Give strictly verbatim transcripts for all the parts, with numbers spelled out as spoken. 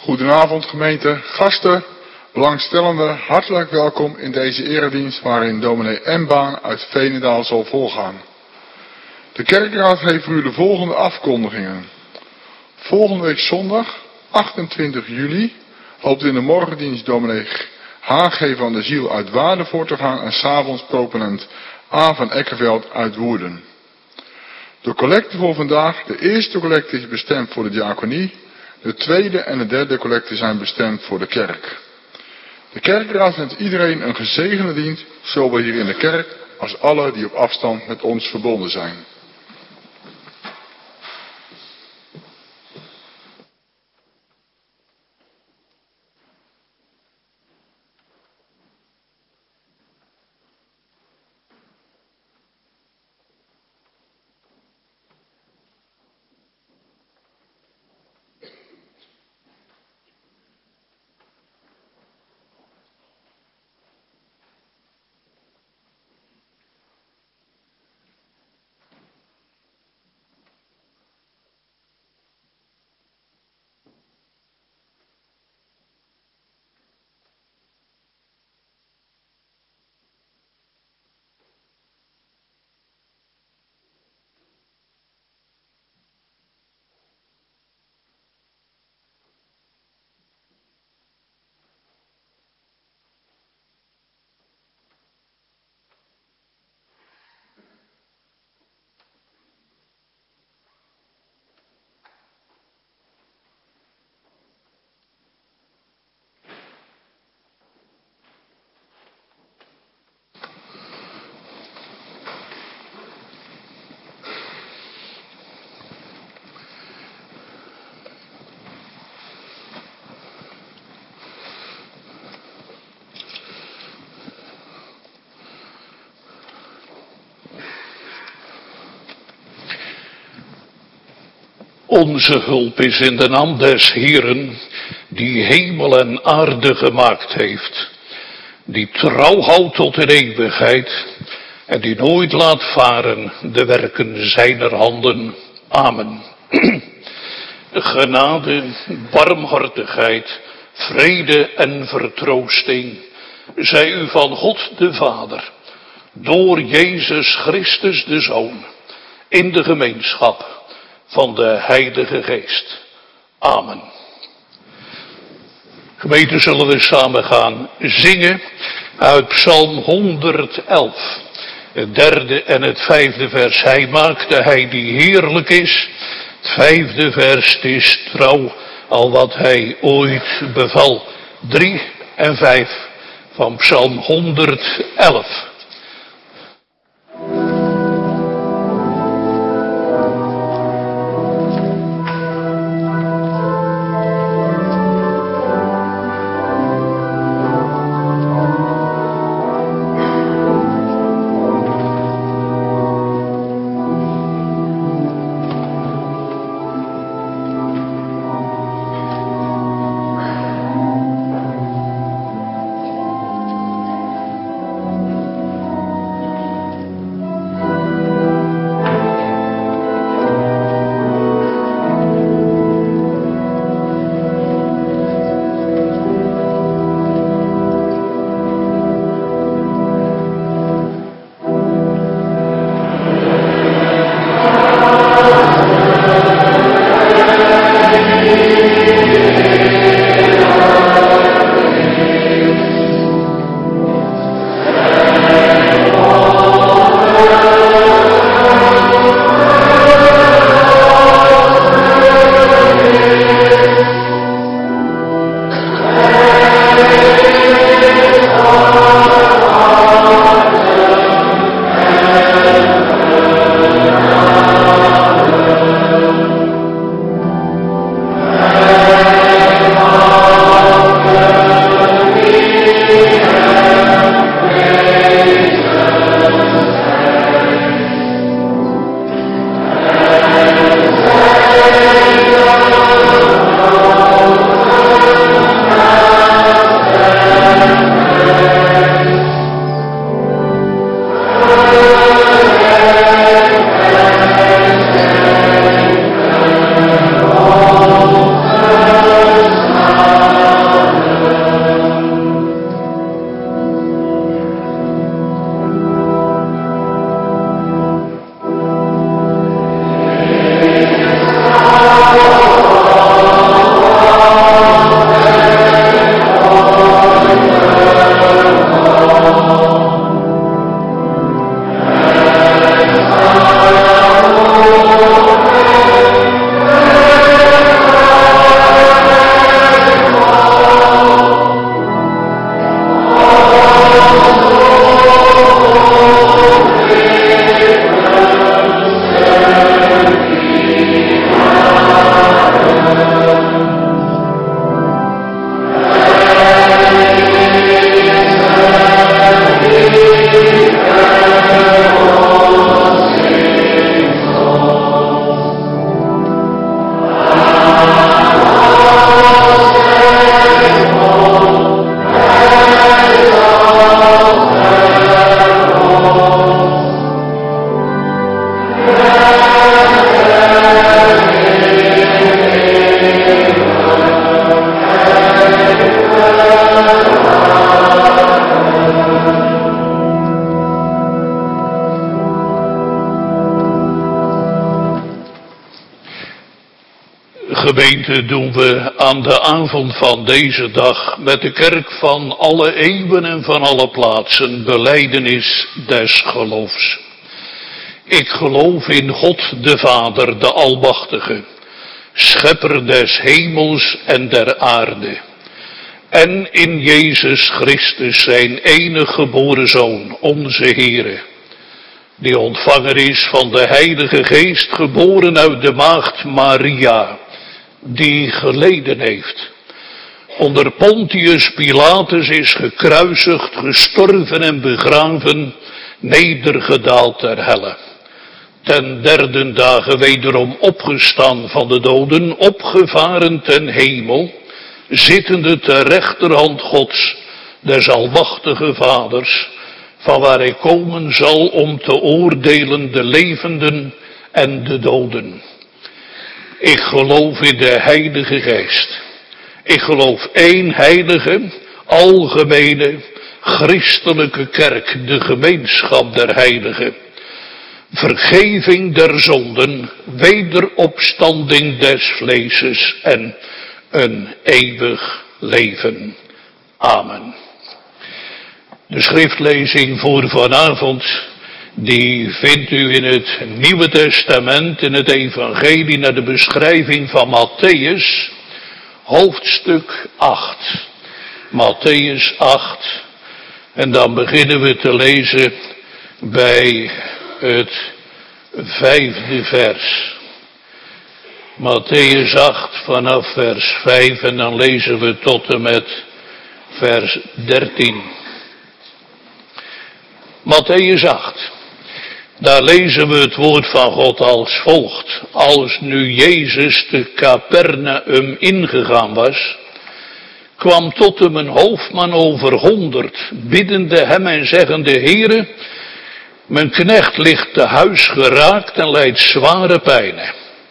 Goedenavond gemeente, gasten, belangstellenden, hartelijk welkom in deze eredienst waarin dominee Embaan uit Veenendaal zal voorgaan. De kerkraad heeft voor u de volgende afkondigingen. Volgende week zondag, achtentwintig juli, hoopt in de morgendienst dominee H G van der Ziel uit Waarden voor te gaan en 's avonds proponent A van Eckerveld uit Woerden. De collecte voor vandaag, de eerste collecte is bestemd voor de diaconie, de tweede en de derde collecte zijn bestemd voor de kerk. De kerkraad wenst iedereen een gezegende dienst, zowel hier in de kerk als alle die op afstand met ons verbonden zijn. Onze hulp is in de naam des Heeren, die hemel en aarde gemaakt heeft, die trouw houdt tot in eeuwigheid en die nooit laat varen de werken zijner handen. Amen. Genade, barmhartigheid, vrede en vertroosting zij u van God de Vader, door Jezus Christus de Zoon, in de gemeenschap van de Heilige Geest. Amen. Gemeente, zullen we samen gaan zingen uit Psalm honderdelf. Het derde en het vijfde vers. Hij maakte hij die heerlijk is. Het vijfde vers is trouw al wat hij ooit beval. Drie en vijf van Psalm honderdelf. Gemeente, doen we aan de avond van deze dag met de kerk van alle eeuwen en van alle plaatsen belijdenis des geloofs. Ik geloof in God de Vader, de Almachtige, schepper des hemels en der aarde. En in Jezus Christus, zijn enige geboren Zoon, onze Heere, die ontvanger is van de Heilige Geest, geboren uit de maagd Maria, die geleden heeft. Onder Pontius Pilatus is gekruisigd, gestorven en begraven, nedergedaald ter helle. Ten derde dagen wederom opgestaan van de doden, opgevaren ten hemel, zittende ter rechterhand Gods, des almachtige Vaders, van waar hij komen zal om te oordelen de levenden en de doden. Ik geloof in de Heilige Geest. Ik geloof één heilige, algemene, christelijke kerk, de gemeenschap der heiligen. Vergeving der zonden, wederopstanding des vleeses en een eeuwig leven. Amen. De schriftlezing voor vanavond, die vindt u in het Nieuwe Testament, in het Evangelie naar de beschrijving van Mattheüs, hoofdstuk acht. Mattheüs acht. En dan beginnen we te lezen bij het vijfde vers. Mattheüs acht vanaf vers vijf en dan lezen we tot en met vers dertien. Mattheüs acht. Daar lezen we het woord van God als volgt. Als nu Jezus te Capernaum ingegaan was, kwam tot hem een hoofdman over honderd, biddende hem en zeggende: Heere, mijn knecht ligt te huis geraakt en lijdt zware pijnen.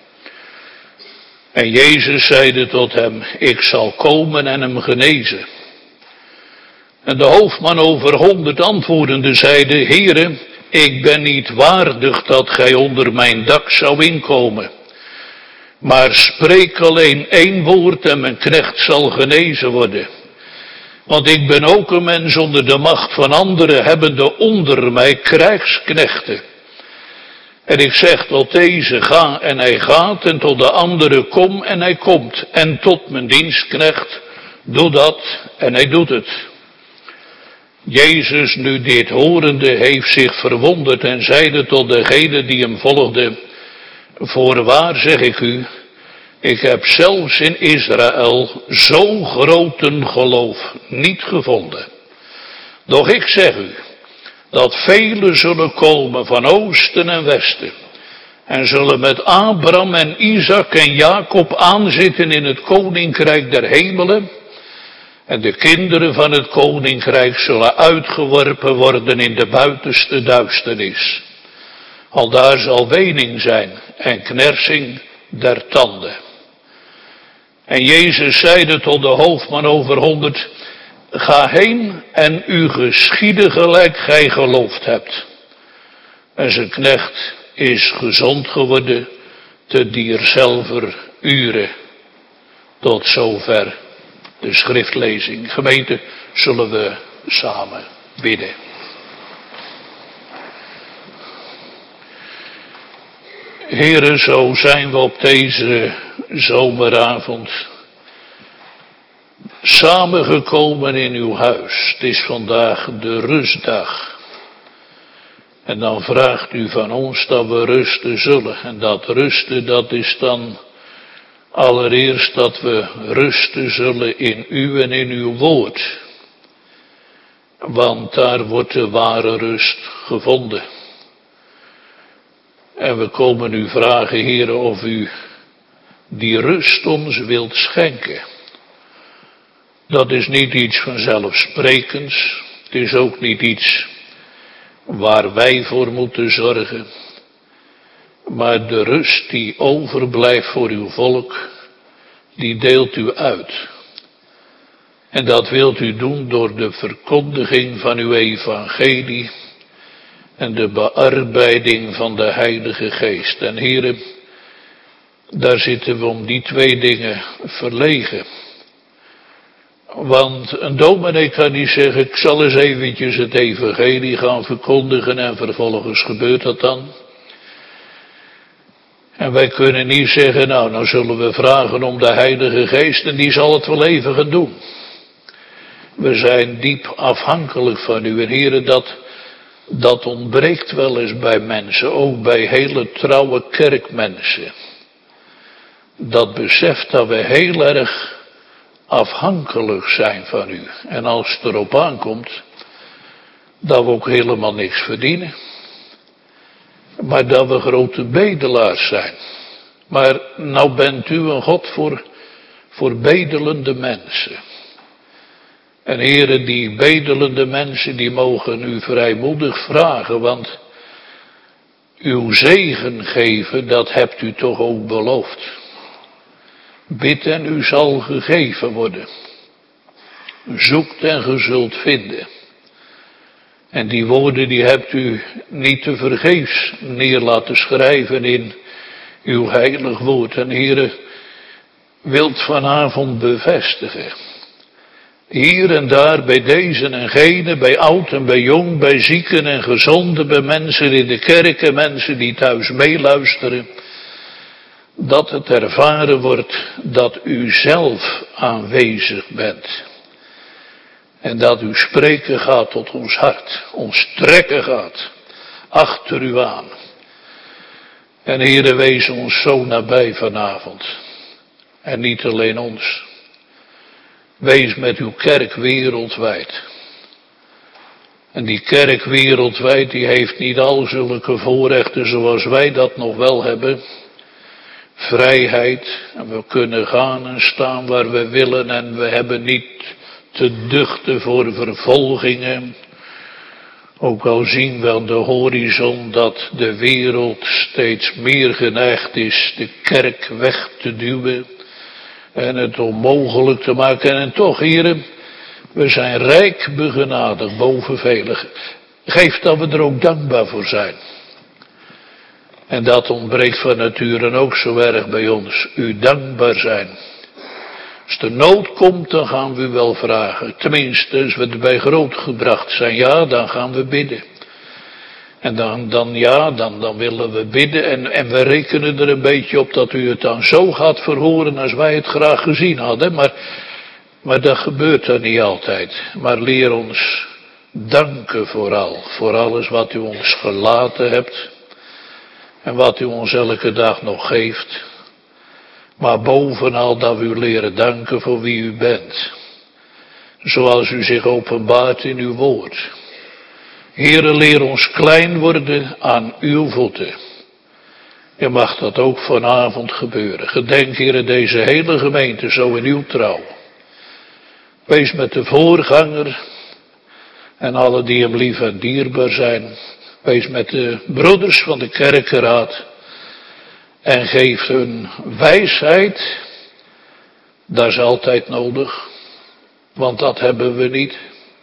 En Jezus zeide tot hem: ik zal komen en hem genezen. En de hoofdman over honderd antwoordende zeide: Heere, ik ben niet waardig dat gij onder mijn dak zou inkomen. Maar spreek alleen één woord en mijn knecht zal genezen worden. Want ik ben ook een mens onder de macht van anderen, hebbende onder mij krijgsknechten. En ik zeg tot deze: ga, en hij gaat, en tot de andere: kom, en hij komt. En tot mijn dienstknecht: doe dat, en hij doet het. Jezus nu dit horende heeft zich verwonderd en zeide tot degene die hem volgde: voorwaar zeg ik u, ik heb zelfs in Israël zo groot een geloof niet gevonden. Doch ik zeg u, dat velen zullen komen van oosten en westen, en zullen met Abraham en Isaac en Jacob aanzitten in het koninkrijk der hemelen, en de kinderen van het koninkrijk zullen uitgeworpen worden in de buitenste duisternis. Aldaar zal wening zijn en knersing der tanden. En Jezus zeide tot de hoofdman over honderd: ga heen en u geschiede gelijk gij geloofd hebt. En zijn knecht is gezond geworden te dierzelfder uren. Tot zover de schriftlezing. Gemeente, zullen we samen bidden. Heren, zo zijn we op deze zomeravond samengekomen in uw huis. Het is vandaag de rustdag. En dan vraagt u van ons dat we rusten zullen. En dat rusten, dat is dan allereerst dat we rusten zullen in u en in uw woord. Want daar wordt de ware rust gevonden. En we komen u vragen, Heere, of u die rust ons wilt schenken. Dat is niet iets vanzelfsprekends. Het is ook niet iets waar wij voor moeten zorgen. Maar de rust die overblijft voor uw volk, die deelt u uit. En dat wilt u doen door de verkondiging van uw evangelie en de bearbeiding van de Heilige Geest. En Heere, Daar zitten we om die twee dingen verlegen. Want een dominee kan niet zeggen, ik zal eens eventjes het evangelie gaan verkondigen en vervolgens gebeurt dat dan. En wij kunnen niet zeggen, nou, nou zullen we vragen om de Heilige Geest en die zal het wel even gaan doen. We zijn diep afhankelijk van u. En heren, dat, dat ontbreekt wel eens bij mensen, ook bij hele trouwe kerkmensen. Dat beseft dat we heel erg afhankelijk zijn van u. En als het erop aankomt, dat we ook helemaal niks verdienen. Maar dat we grote bedelaars zijn. Maar nou bent u een God voor, voor bedelende mensen. En heren, die bedelende mensen, die mogen u vrijmoedig vragen, want uw zegen geven, dat hebt u toch ook beloofd. Bid en u zal gegeven worden. Zoekt en ge zult vinden. En die woorden die hebt u niet te vergeefs neer laten schrijven in uw heilig woord. En heren, wilt vanavond bevestigen. Hier en daar bij deze en gene, bij oud en bij jong, bij zieken en gezonden, bij mensen in de kerk en mensen die thuis meeluisteren. Dat het ervaren wordt dat u zelf aanwezig bent. En dat u spreken gaat tot ons hart, ons trekken gaat, achter u aan. En Heere, wees ons zo nabij vanavond. En niet alleen ons. Wees met uw kerk wereldwijd. En die kerk wereldwijd, die heeft niet al zulke voorrechten zoals wij dat nog wel hebben. Vrijheid, en we kunnen gaan en staan waar we willen en we hebben niet te duchten voor vervolgingen. Ook al zien we aan de horizon dat de wereld steeds meer geneigd is de kerk weg te duwen en het onmogelijk te maken. En toch, heren, we zijn rijk begenadigd boven velen. Geef dat we er ook dankbaar voor zijn. En dat ontbreekt van nature ook zo erg bij ons. U dankbaar zijn. Als de nood komt, dan gaan we u wel vragen. Tenminste, als we erbij grootgebracht zijn, ja, dan gaan we bidden. En dan, dan ja, dan, dan willen we bidden. En, en we rekenen er een beetje op dat u het dan zo gaat verhoren als wij het graag gezien hadden. Maar, maar dat gebeurt dan niet altijd. Maar leer ons danken vooral. Voor alles wat u ons gelaten hebt. En wat u ons elke dag nog geeft. Maar bovenal dat we u leren danken voor wie u bent. Zoals u zich openbaart in uw woord. Heere, leer ons klein worden aan uw voeten. En mag dat ook vanavond gebeuren. Gedenk, Heere, deze hele gemeente zo in uw trouw. Wees met de voorganger en alle die hem lief en dierbaar zijn. Wees met de broeders van de kerkenraad. En geef hun wijsheid. Dat is altijd nodig. Want dat hebben we niet.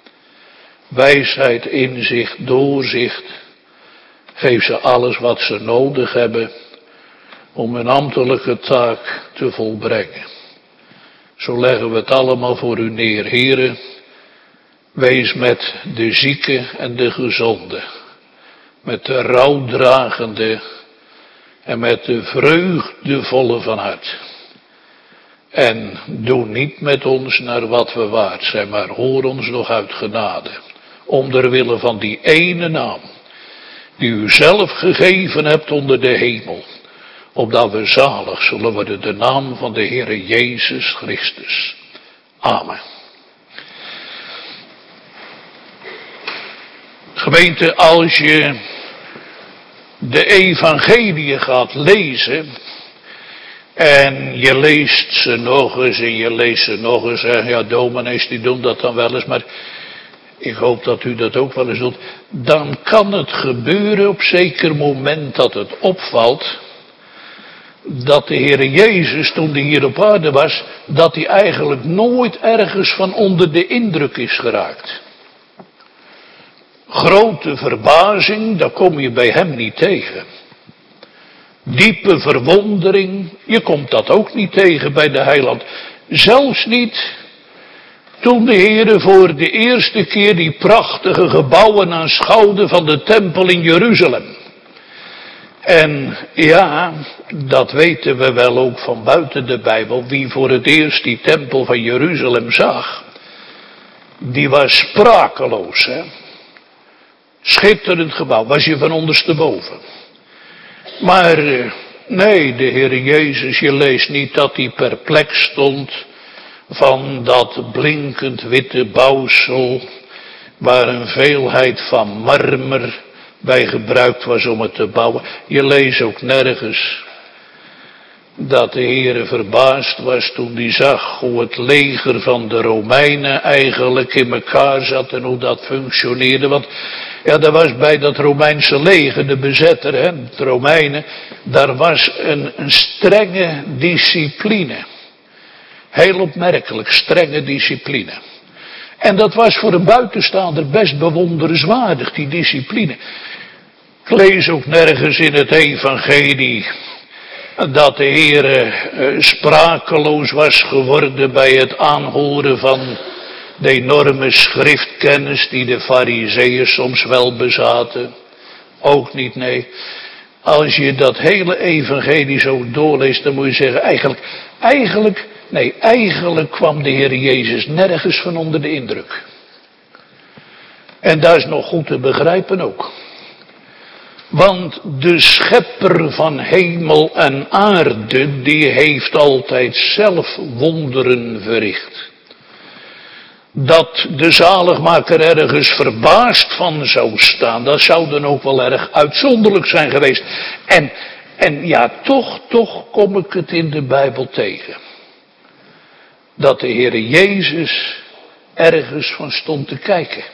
Wijsheid, inzicht, doorzicht. Geef ze alles wat ze nodig hebben. Om hun ambtelijke taak te volbrengen. Zo leggen we het allemaal voor u neer. Heere, wees met de zieke en de gezonde. Met de rouwdragende en met de vreugdevolle van hart. En doe niet met ons naar wat we waard zijn, maar hoor ons nog uit genade. Om der wille van die ene naam, die u zelf gegeven hebt onder de hemel. Opdat we zalig zullen worden, de naam van de Heere Jezus Christus. Amen. Gemeente, als je de evangelie gaat lezen en je leest ze nog eens en je leest ze nog eens. En ja, dominees die doen dat dan wel eens, maar ik hoop dat u dat ook wel eens doet. Dan kan het gebeuren op zeker moment dat het opvalt dat de Heere Jezus, toen hij hier op aarde was, dat hij eigenlijk nooit ergens van onder de indruk is geraakt. Grote verbazing, daar kom je bij hem niet tegen. Diepe verwondering. Je komt dat ook niet tegen bij de heiland. Zelfs niet toen de Heere voor de eerste keer die prachtige gebouwen aanschouwde van de tempel in Jeruzalem. En ja, dat weten we wel ook van buiten de Bijbel. Wie voor het eerst die tempel van Jeruzalem zag, die was sprakeloos. Hè? Schitterend gebouw, was je van ondersteboven. Maar nee, de Heer Jezus, je leest niet dat hij perplex stond van dat blinkend witte bouwsel, waar een veelheid van marmer bij gebruikt was om het te bouwen. Je leest ook nergens dat de Heere verbaasd was toen hij zag hoe het leger van de Romeinen eigenlijk in elkaar zat en hoe dat functioneerde. Want ja, daar was bij dat Romeinse leger, de bezetter, hè, de Romeinen, daar was een, een strenge discipline. Heel opmerkelijk, strenge discipline. En dat was voor een buitenstaander best bewonderenswaardig, die discipline. Ik lees ook nergens in het evangelie dat de Heere uh, sprakeloos was geworden bij het aanhoren van de enorme schriftkennis die de Farizeeën soms wel bezaten. Ook niet, nee. Als je dat hele evangelie zo doorleest, dan moet je zeggen, eigenlijk, eigenlijk, nee, eigenlijk kwam de Heer Jezus nergens van onder de indruk. En dat is nog goed te begrijpen ook. Want de schepper van hemel en aarde, die heeft altijd zelf wonderen verricht. Dat de zaligmaker ergens verbaasd van zou staan, dat zou dan ook wel erg uitzonderlijk zijn geweest. En, en ja, toch, toch kom ik het in de Bijbel tegen. Dat de Heer Jezus ergens van stond te kijken.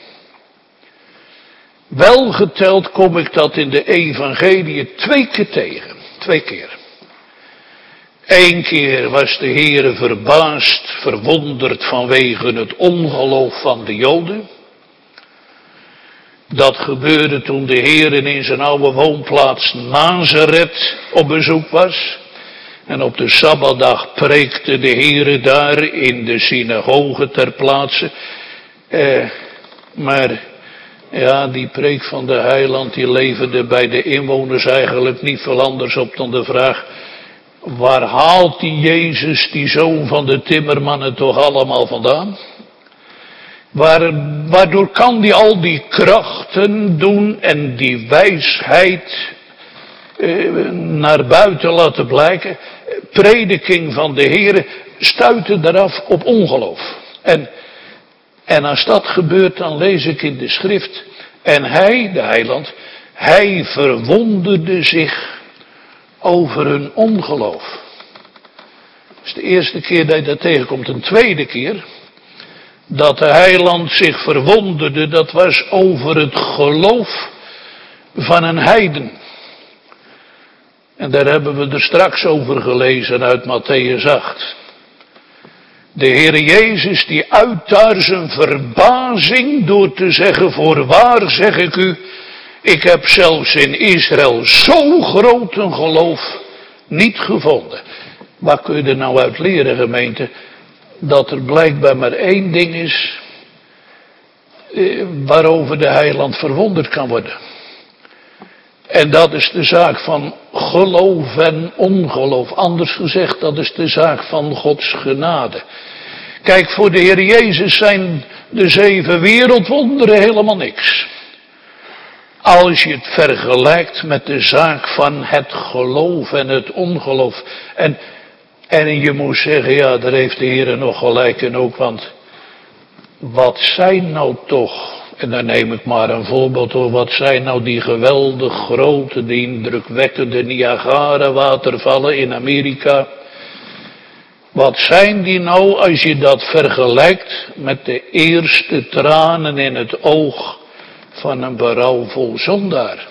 Wel geteld kom ik dat in de evangelie twee keer tegen. Twee keer. Eén keer was de Heere verbaasd, verwonderd vanwege het ongeloof van de Joden. Dat gebeurde toen de Heere in zijn oude woonplaats Nazareth op bezoek was. En op de Sabbatdag preekte de Heere daar in de synagoge ter plaatse. Eh, maar ja, die preek van de heiland die leverde bij de inwoners eigenlijk niet veel anders op dan de vraag: waar haalt die Jezus, die zoon van de timmerman, het toch allemaal vandaan? Waar, waardoor kan die al die krachten doen en die wijsheid eh, naar buiten laten blijken? Prediking van de Heere stuitte daaraf op ongeloof. En, en als dat gebeurt, dan lees ik in de schrift: en hij, de heiland, hij verwonderde zich over hun ongeloof. Dat is de eerste keer dat je dat tegenkomt. Een tweede keer dat de heiland zich verwonderde, dat was over het geloof van een heiden. En daar hebben we er straks over gelezen uit Mattheüs acht. De Heer Jezus die uit daar zijn verbazing door te zeggen: voorwaar zeg ik u, ik heb zelfs in Israël zo groot een geloof niet gevonden. Waar kun je er nou uit leren, gemeente? Dat er blijkbaar maar één ding is eh, waarover de heiland verwonderd kan worden. En dat is de zaak van geloof en ongeloof. Anders gezegd, dat is de zaak van Gods genade. Kijk, voor de Heer Jezus zijn de zeven wereldwonderen helemaal niks. Als je het vergelijkt met de zaak van het geloof en het ongeloof. En, en je moet zeggen, ja, daar heeft de Heer nog gelijk in ook. Want wat zijn nou toch, en daar neem ik maar een voorbeeld door, wat zijn nou die geweldig grote, die indrukwekkende Niagara-watervallen in Amerika. Wat zijn die nou als je dat vergelijkt met de eerste tranen in het oog van een berouwvol zondaar?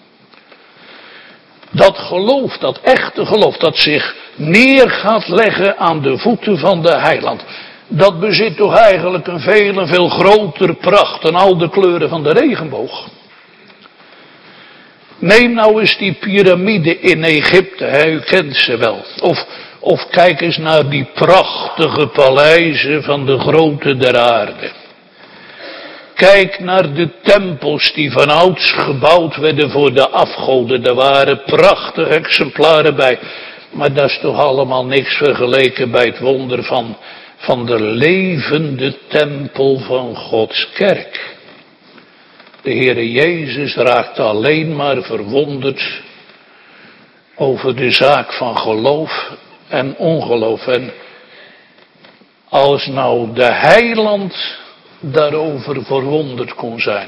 Dat geloof, dat echte geloof, dat zich neer gaat leggen aan de voeten van de heiland. Dat bezit toch eigenlijk een veel en veel groter pracht dan al de kleuren van de regenboog. Neem nou eens die piramide in Egypte, hè, u kent ze wel. Of, of kijk eens naar die prachtige paleizen van de grote der aarde. Kijk naar de tempels die vanouds gebouwd werden voor de afgoden. Er waren prachtige exemplaren bij. Maar dat is toch allemaal niks vergeleken bij het wonder van, van de levende tempel van Gods kerk. De Heere Jezus raakte alleen maar verwonderd over de zaak van geloof en ongeloof. En als nou de heiland daarover verwonderd kon zijn,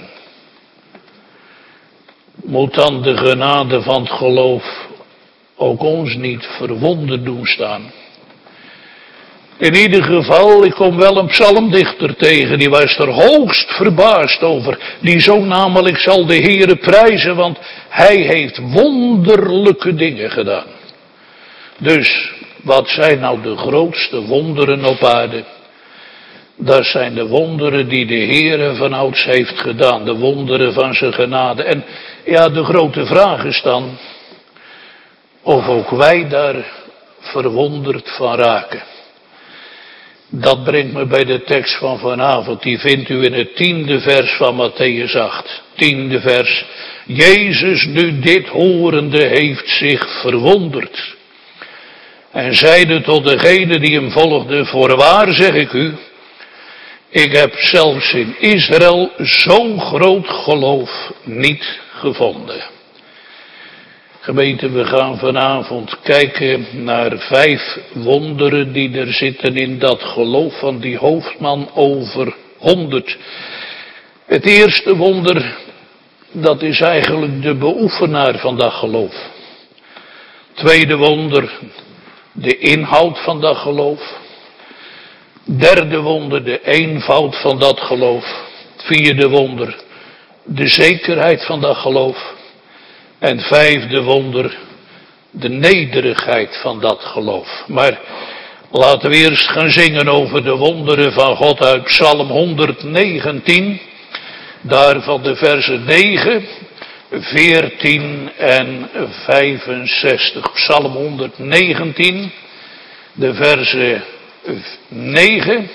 moet dan de genade van het geloof ook ons niet verwonderd doen staan. In ieder geval, ik kom wel een psalmdichter tegen, die was er hoogst verbaasd over. Die zong namelijk, zal de Heere prijzen, want hij heeft wonderlijke dingen gedaan. Dus, wat zijn nou de grootste wonderen op aarde? Dat zijn de wonderen die de Heere vanouds heeft gedaan, de wonderen van zijn genade. En ja, de grote vraag is dan, of ook wij daar verwonderd van raken. Dat brengt me bij de tekst van vanavond. Die vindt u in het tiende vers van Mattheüs acht. Tiende vers. Jezus nu dit horende heeft zich verwonderd. En zeide tot degene die hem volgde, voorwaar zeg ik u, ik heb zelfs in Israël zo'n groot geloof niet gevonden. Gemeente, we gaan vanavond kijken naar vijf wonderen die er zitten in dat geloof van die hoofdman over honderd. Het eerste wonder, dat is eigenlijk de beoefenaar van dat geloof. Tweede wonder, de inhoud van dat geloof. Derde wonder, de eenvoud van dat geloof. Vierde wonder, de zekerheid van dat geloof. En vijfde wonder, de nederigheid van dat geloof. Maar laten we eerst gaan zingen over de wonderen van God uit Psalm honderdnegentien. Daarvan de versen negen, veertien en vijfenzestig. Psalm honderdnegentien, de versen negen.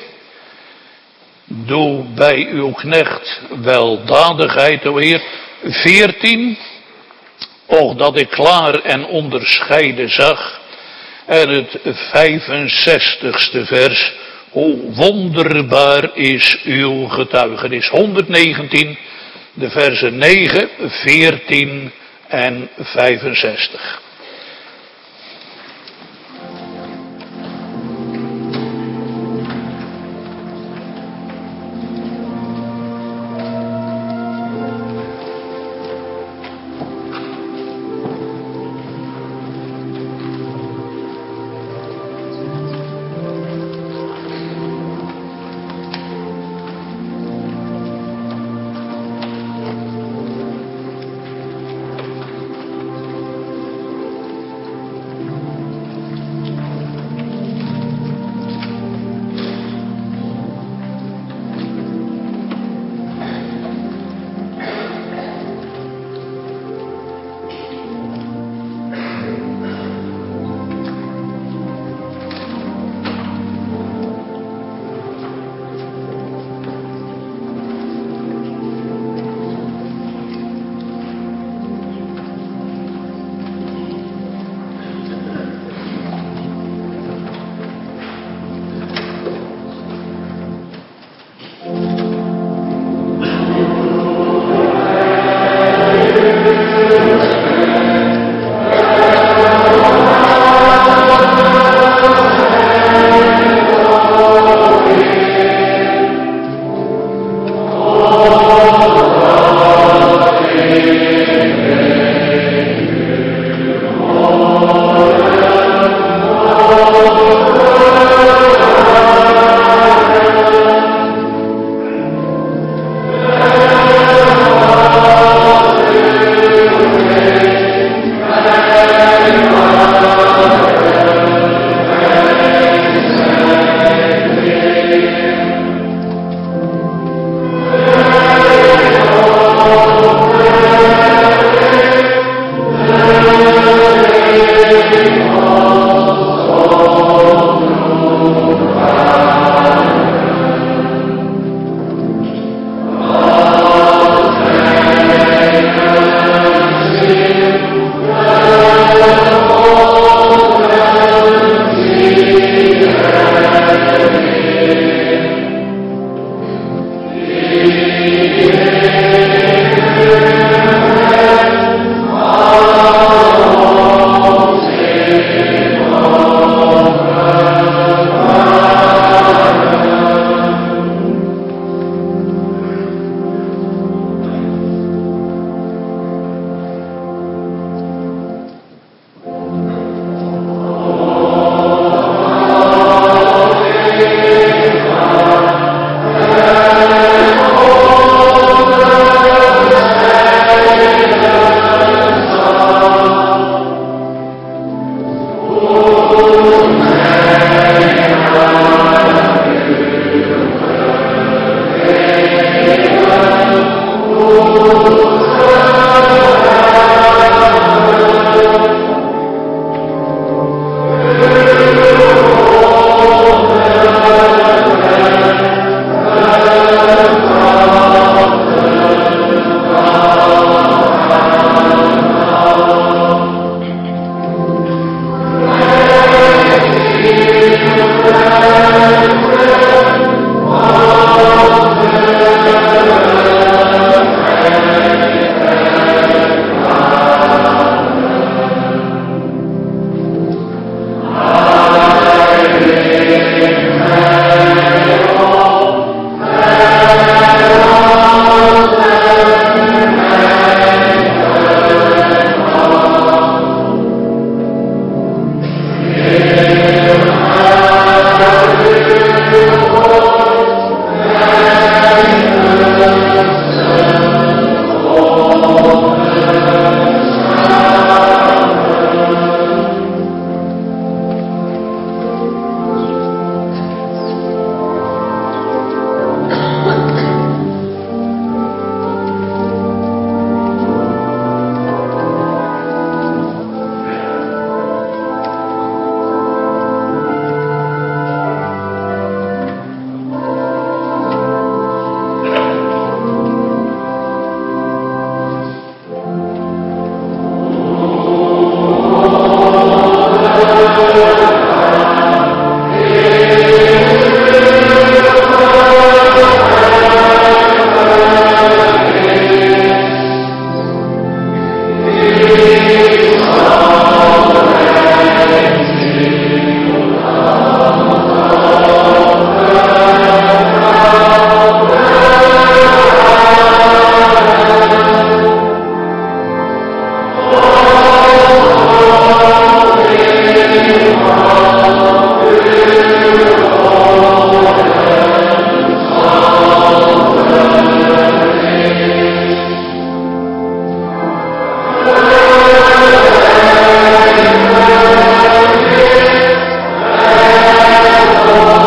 Doe bij uw knecht weldadigheid, o Heer. veertien. Och, dat ik klaar en onderscheiden zag. En het vijfenzestigste vers. Hoe wonderbaar is uw getuigenis. honderdnegentien, de versen negen, veertien en vijfenzestig.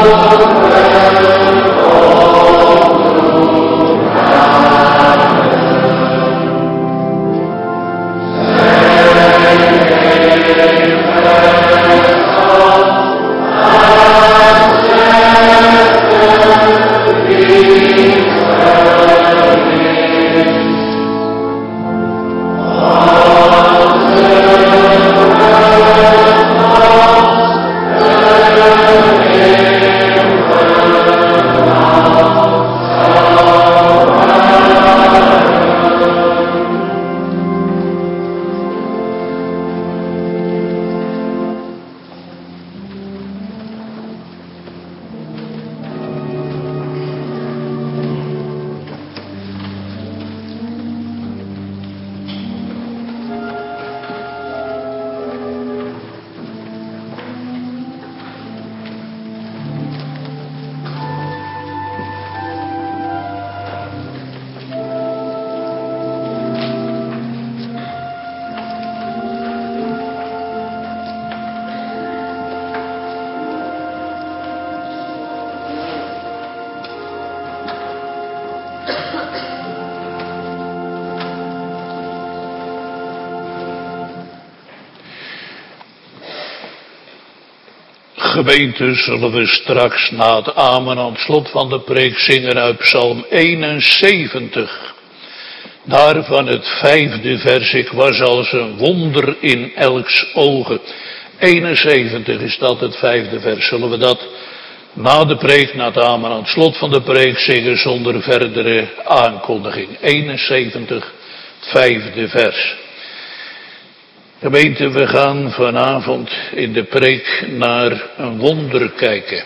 Gemeente, zullen we straks na het amen aan het slot van de preek zingen uit Psalm eenenzeventig. Daarvan het vijfde vers, ik was als een wonder in elks ogen. eenenzeventig is dat het vijfde vers. Zullen we dat na de preek, na het amen aan het slot van de preek zingen zonder verdere aankondiging. eenenzeventig, vijfde vers. Gemeente, we gaan vanavond in de preek naar een wonder kijken.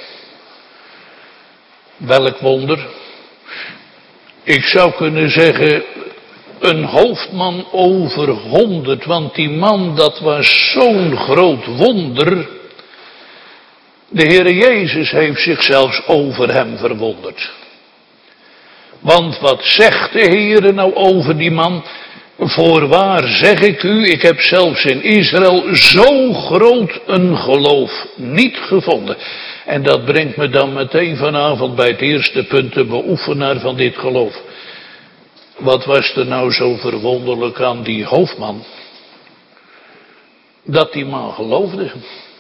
Welk wonder? Ik zou kunnen zeggen, een hoofdman over honderd, want die man, dat was zo'n groot wonder. De Heere Jezus heeft zich zelfs over hem verwonderd. Want wat zegt de Heere nou over die man? Voorwaar zeg ik u, ik heb zelfs in Israël zo groot een geloof niet gevonden. En dat brengt me dan meteen vanavond bij het eerste punt, de beoefenaar van dit geloof. Wat was er nou zo verwonderlijk aan die hoofdman? Dat die man geloofde.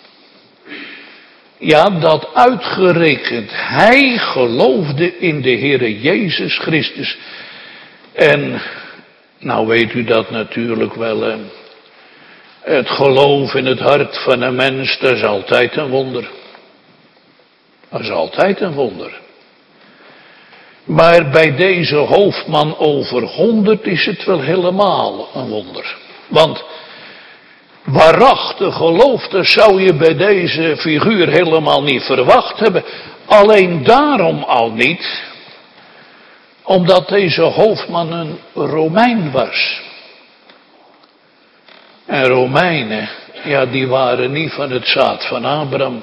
Ja, dat uitgerekend hij geloofde in de Heere Jezus Christus. En nou weet u dat natuurlijk wel. Hè? Het geloof in het hart van een mens, dat is altijd een wonder. Dat is altijd een wonder. Maar bij deze hoofdman over honderd is het wel helemaal een wonder. Want waarachtig geloof, dat zou je bij deze figuur helemaal niet verwacht hebben. Alleen daarom al niet, omdat deze hoofdman een Romein was. En Romeinen, ja, die waren niet van het zaad van Abraham.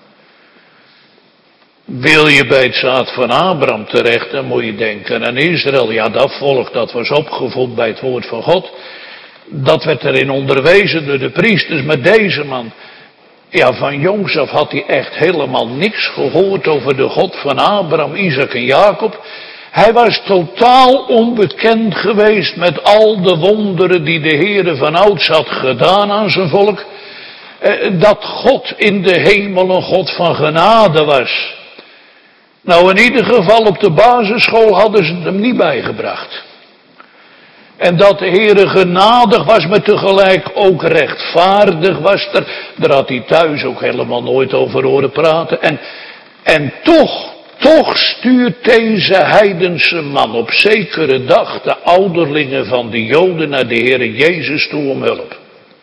Wil je bij het zaad van Abraham terecht, dan moet je denken aan Israël. Ja, dat volk dat was opgevoed bij het woord van God. Dat werd erin onderwezen door de priesters. Maar deze man, ja, van jongs af had hij echt helemaal niks gehoord over de God van Abraham, Isaac en Jacob. Hij was totaal onbekend geweest met al de wonderen die de Heere van ouds had gedaan aan zijn volk. Dat God in de hemel een God van genade was. Nou, in ieder geval op de basisschool hadden ze het hem niet bijgebracht. En dat de Heere genadig was, maar tegelijk ook rechtvaardig was. Er, daar had hij thuis ook helemaal nooit over horen praten. En, en toch, toch stuurt deze heidense man op zekere dag de ouderlingen van de Joden naar de Heere Jezus toe om hulp.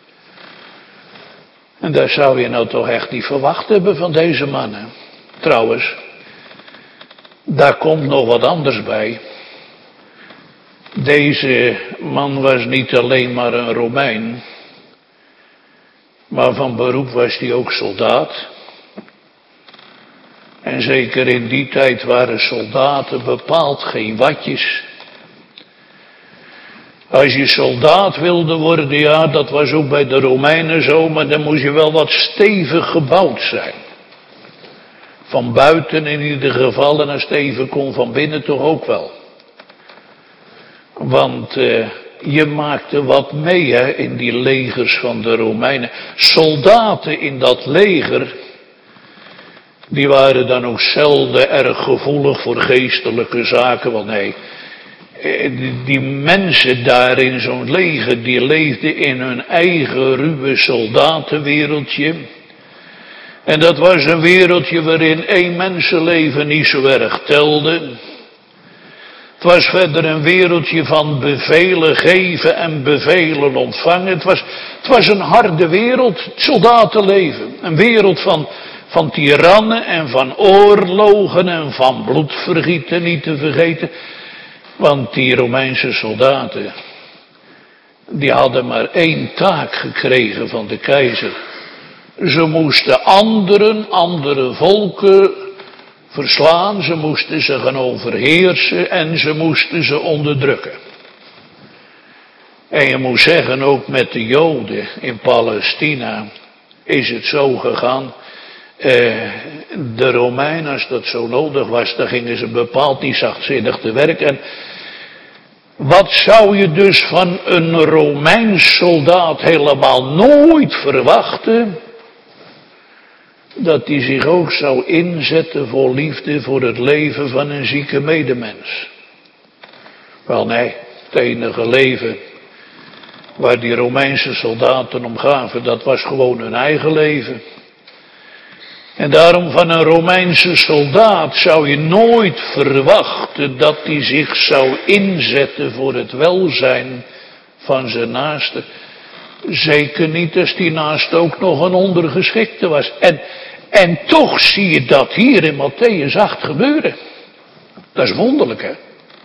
En daar zou je nou toch echt niet verwacht hebben van deze man. Hè? Trouwens, daar komt nog wat anders bij. Deze man was niet alleen maar een Romein, maar van beroep was hij ook soldaat. En zeker in die tijd waren soldaten bepaald geen watjes. Als je soldaat wilde worden, ja, dat was ook bij de Romeinen zo, maar dan moest je wel wat stevig gebouwd zijn. Van buiten in ieder geval, en als het even kon van binnen toch ook wel. Want uh, je maakte wat mee hè, in die legers van de Romeinen. Soldaten in dat leger, die waren dan ook zelden erg gevoelig voor geestelijke zaken. Want nee, die, die mensen daar in zo'n leger, die leefden in hun eigen ruwe soldatenwereldje. En dat was een wereldje waarin één mensenleven niet zo erg telde. Het was verder een wereldje van bevelen geven en bevelen ontvangen. Het was, het was een harde wereld, het soldatenleven. Een wereld van, van tirannen en van oorlogen en van bloedvergieten niet te vergeten. Want die Romeinse soldaten, die hadden maar één taak gekregen van de keizer. Ze moesten anderen, andere volken verslaan, ze moesten ze gaan overheersen en ze moesten ze onderdrukken. En je moet zeggen, ook met de Joden in Palestina is het zo gegaan. Eh, de Romeinen, als dat zo nodig was, dan gingen ze bepaald niet zachtzinnig te werk. En wat zou je dus van een Romeins soldaat helemaal nooit verwachten? Dat hij zich ook zou inzetten voor liefde voor het leven van een zieke medemens. Wel nee, het enige leven waar die Romeinse soldaten om gaven, dat was gewoon hun eigen leven. En daarom van een Romeinse soldaat zou je nooit verwachten dat hij zich zou inzetten voor het welzijn van zijn naaste. Zeker niet als die naast ook nog een ondergeschikte was. En, en toch zie je dat hier in Mattheüs acht gebeuren. Dat is wonderlijk, hè.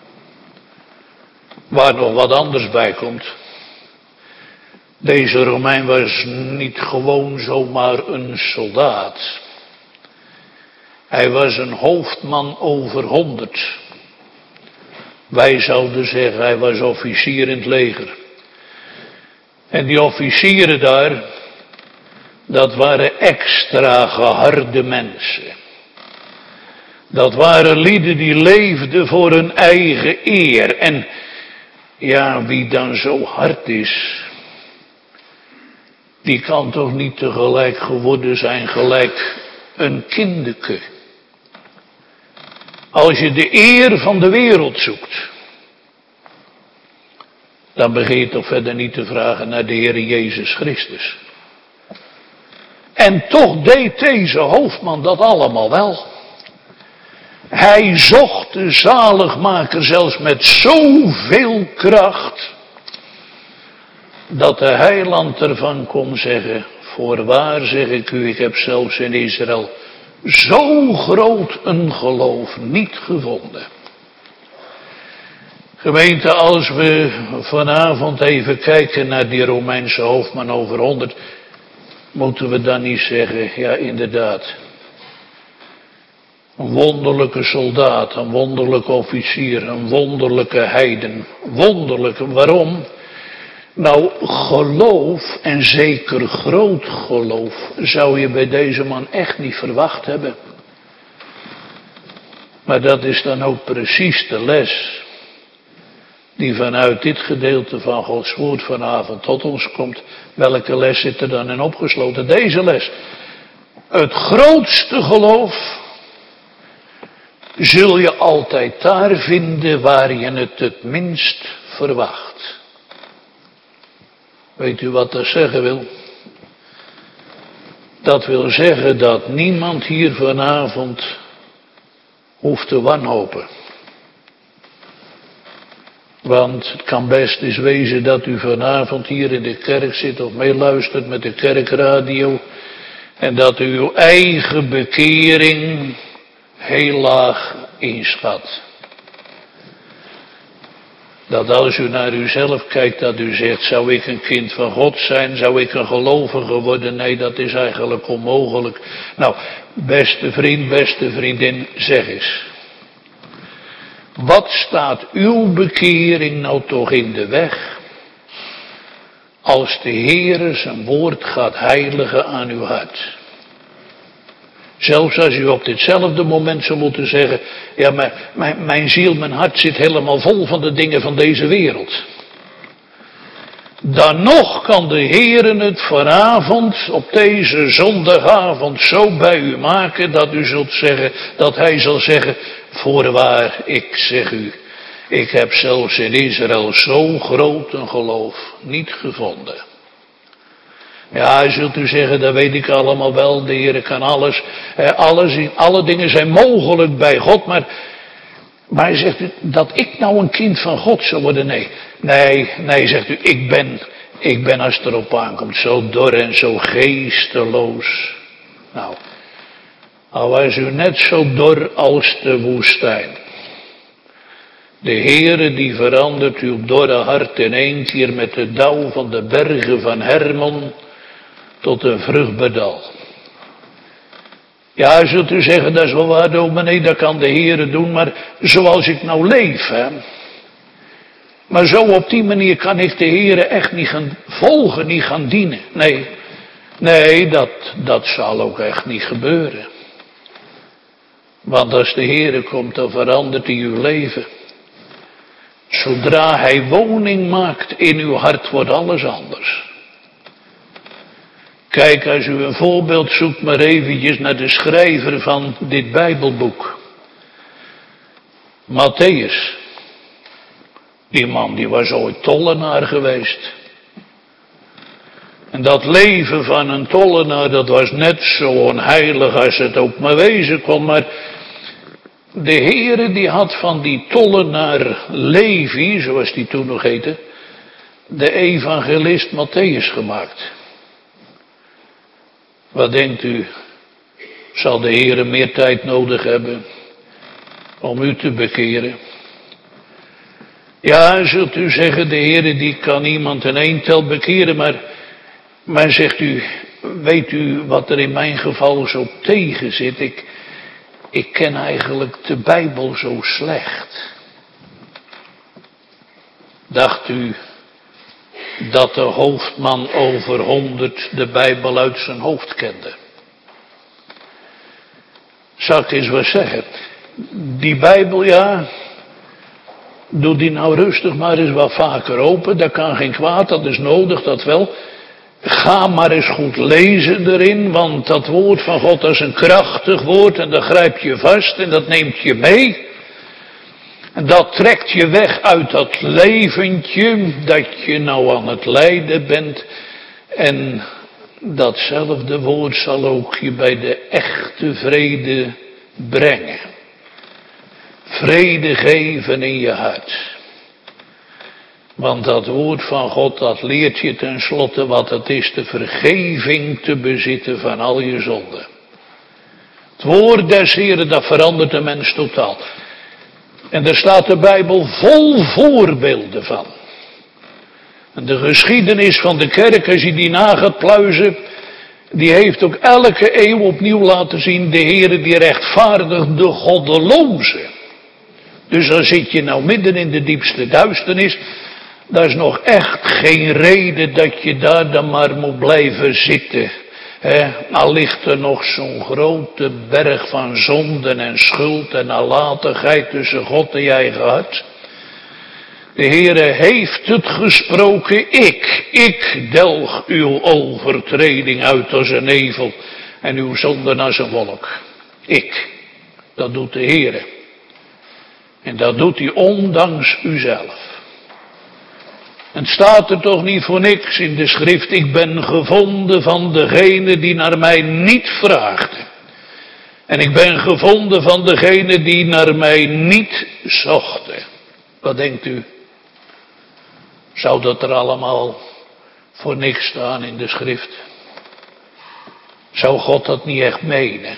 Waar nog wat anders bij komt. Deze Romein was niet gewoon zomaar een soldaat. Hij was een hoofdman over honderd. Wij zouden zeggen, hij was officier in het leger. En die officieren daar, dat waren extra geharde mensen. Dat waren lieden die leefden voor hun eigen eer. En ja, wie dan zo hard is, die kan toch niet tegelijk geworden zijn gelijk een kindeke. Als je de eer van de wereld zoekt, dan begin je toch verder niet te vragen naar de Heer Jezus Christus. En toch deed deze hoofdman dat allemaal wel. Hij zocht de zaligmaker zelfs met zoveel kracht, dat de heiland ervan kon zeggen, voorwaar zeg ik u, ik heb zelfs in Israël zo groot een geloof niet gevonden. Gemeente, als we vanavond even kijken naar die Romeinse hoofdman over honderd, moeten we dan niet zeggen, ja inderdaad, een wonderlijke soldaat, een wonderlijke officier, een wonderlijke heiden, wonderlijke, waarom? Nou, geloof, en zeker groot geloof, zou je bij deze man echt niet verwacht hebben. Maar dat is dan ook precies de les die vanuit dit gedeelte van Gods woord vanavond tot ons komt. Welke les zit er dan in opgesloten? Deze les. Het grootste geloof zul je altijd daar vinden waar je het het minst verwacht. Weet u wat dat zeggen wil? Dat wil zeggen dat niemand hier vanavond hoeft te wanhopen. Want het kan best eens wezen dat u vanavond hier in de kerk zit of meeluistert met de kerkradio. En dat u uw eigen bekering heel laag inschat. Dat als u naar uzelf kijkt, dat u zegt, zou ik een kind van God zijn? Zou ik een gelovige worden? Nee, dat is eigenlijk onmogelijk. Nou, beste vriend, beste vriendin, zeg eens. Wat staat uw bekering nou toch in de weg? Als de Heere zijn woord gaat heiligen aan uw hart. Zelfs als u op ditzelfde moment zou moeten zeggen, ja, maar mijn, mijn ziel, mijn hart zit helemaal vol van de dingen van deze wereld. Dan nog kan de Heer het vanavond, op deze zondagavond, zo bij u maken dat u zult zeggen, dat hij zal zeggen, voorwaar, ik zeg u, ik heb zelfs in Israël zo groot een geloof niet gevonden. Ja, zult u zeggen, dat weet ik allemaal wel, de Heer kan alles, alles, alle dingen zijn mogelijk bij God, maar, maar zegt u, dat ik nou een kind van God zou worden? Nee, nee, nee, zegt u, ik ben, ik ben als het erop aankomt, zo dor en zo geesteloos. Nou, al was u net zo dor als de woestijn. De Heere die verandert uw dorre hart in één keer met de dauw van de bergen van Hermon tot een vruchtbaar dal. Ja, zult u zeggen, dat is wel waar, dominee, dat kan de Heere doen, maar zoals ik nou leef, hè. Maar zo op die manier kan ik de Heere echt niet gaan volgen, niet gaan dienen. Nee, nee, dat, dat zal ook echt niet gebeuren. Want als de Heere komt, dan verandert hij uw leven. Zodra hij woning maakt in uw hart, wordt alles anders. Kijk, als u een voorbeeld zoekt, maar eventjes naar de schrijver van dit Bijbelboek. Matthäus. Die man die was ooit tollenaar geweest. En dat leven van een tollenaar, dat was net zo onheilig als het ook maar wezen kon. Maar de Heere die had van die tollenaar Levi, zoals die toen nog heette, de evangelist Matthäus gemaakt. Wat denkt u, zal de Heere meer tijd nodig hebben om u te bekeren? Ja, zult u zeggen, de Heere die kan iemand in één tel bekeren, maar, maar zegt u, weet u wat er in mijn geval zo tegen zit? Ik, ik ken eigenlijk de Bijbel zo slecht. Dacht u dat de hoofdman over honderd de Bijbel uit zijn hoofd kende? Zal ik eens wat zeggen? Die Bijbel, ja, doe die nou rustig maar eens wat vaker open. Dat kan geen kwaad, dat is nodig, dat wel. Ga maar eens goed lezen erin, want dat woord van God dat is een krachtig woord en dat grijp je vast en dat neemt je mee. En dat trekt je weg uit dat leventje dat je nou aan het lijden bent. En datzelfde woord zal ook je bij de echte vrede brengen. Vrede geven in je hart. Want dat woord van God, dat leert je tenslotte wat het is de vergeving te bezitten van al je zonden. Het woord des Heren, dat verandert de mens totaal. En daar staat de Bijbel vol voorbeelden van. En de geschiedenis van de kerk, als je die na gaat pluizen, die heeft ook elke eeuw opnieuw laten zien, de Heere die rechtvaardigt de goddeloze. Dus dan zit je nou midden in de diepste duisternis. Dat is nog echt geen reden dat je daar dan maar moet blijven zitten. He, al ligt er nog zo'n grote berg van zonden en schuld en nalatigheid tussen God en je eigen hart. De Heere heeft het gesproken, ik, ik delg uw overtreding uit als een nevel en uw zonden als een wolk. Ik, dat doet de Heere. En dat doet hij ondanks uzelf. En staat er toch niet voor niks in de schrift, ik ben gevonden van degene die naar mij niet vraagde. En ik ben gevonden van degene die naar mij niet zochten. Wat denkt u? Zou dat er allemaal voor niks staan in de schrift? Zou God dat niet echt menen?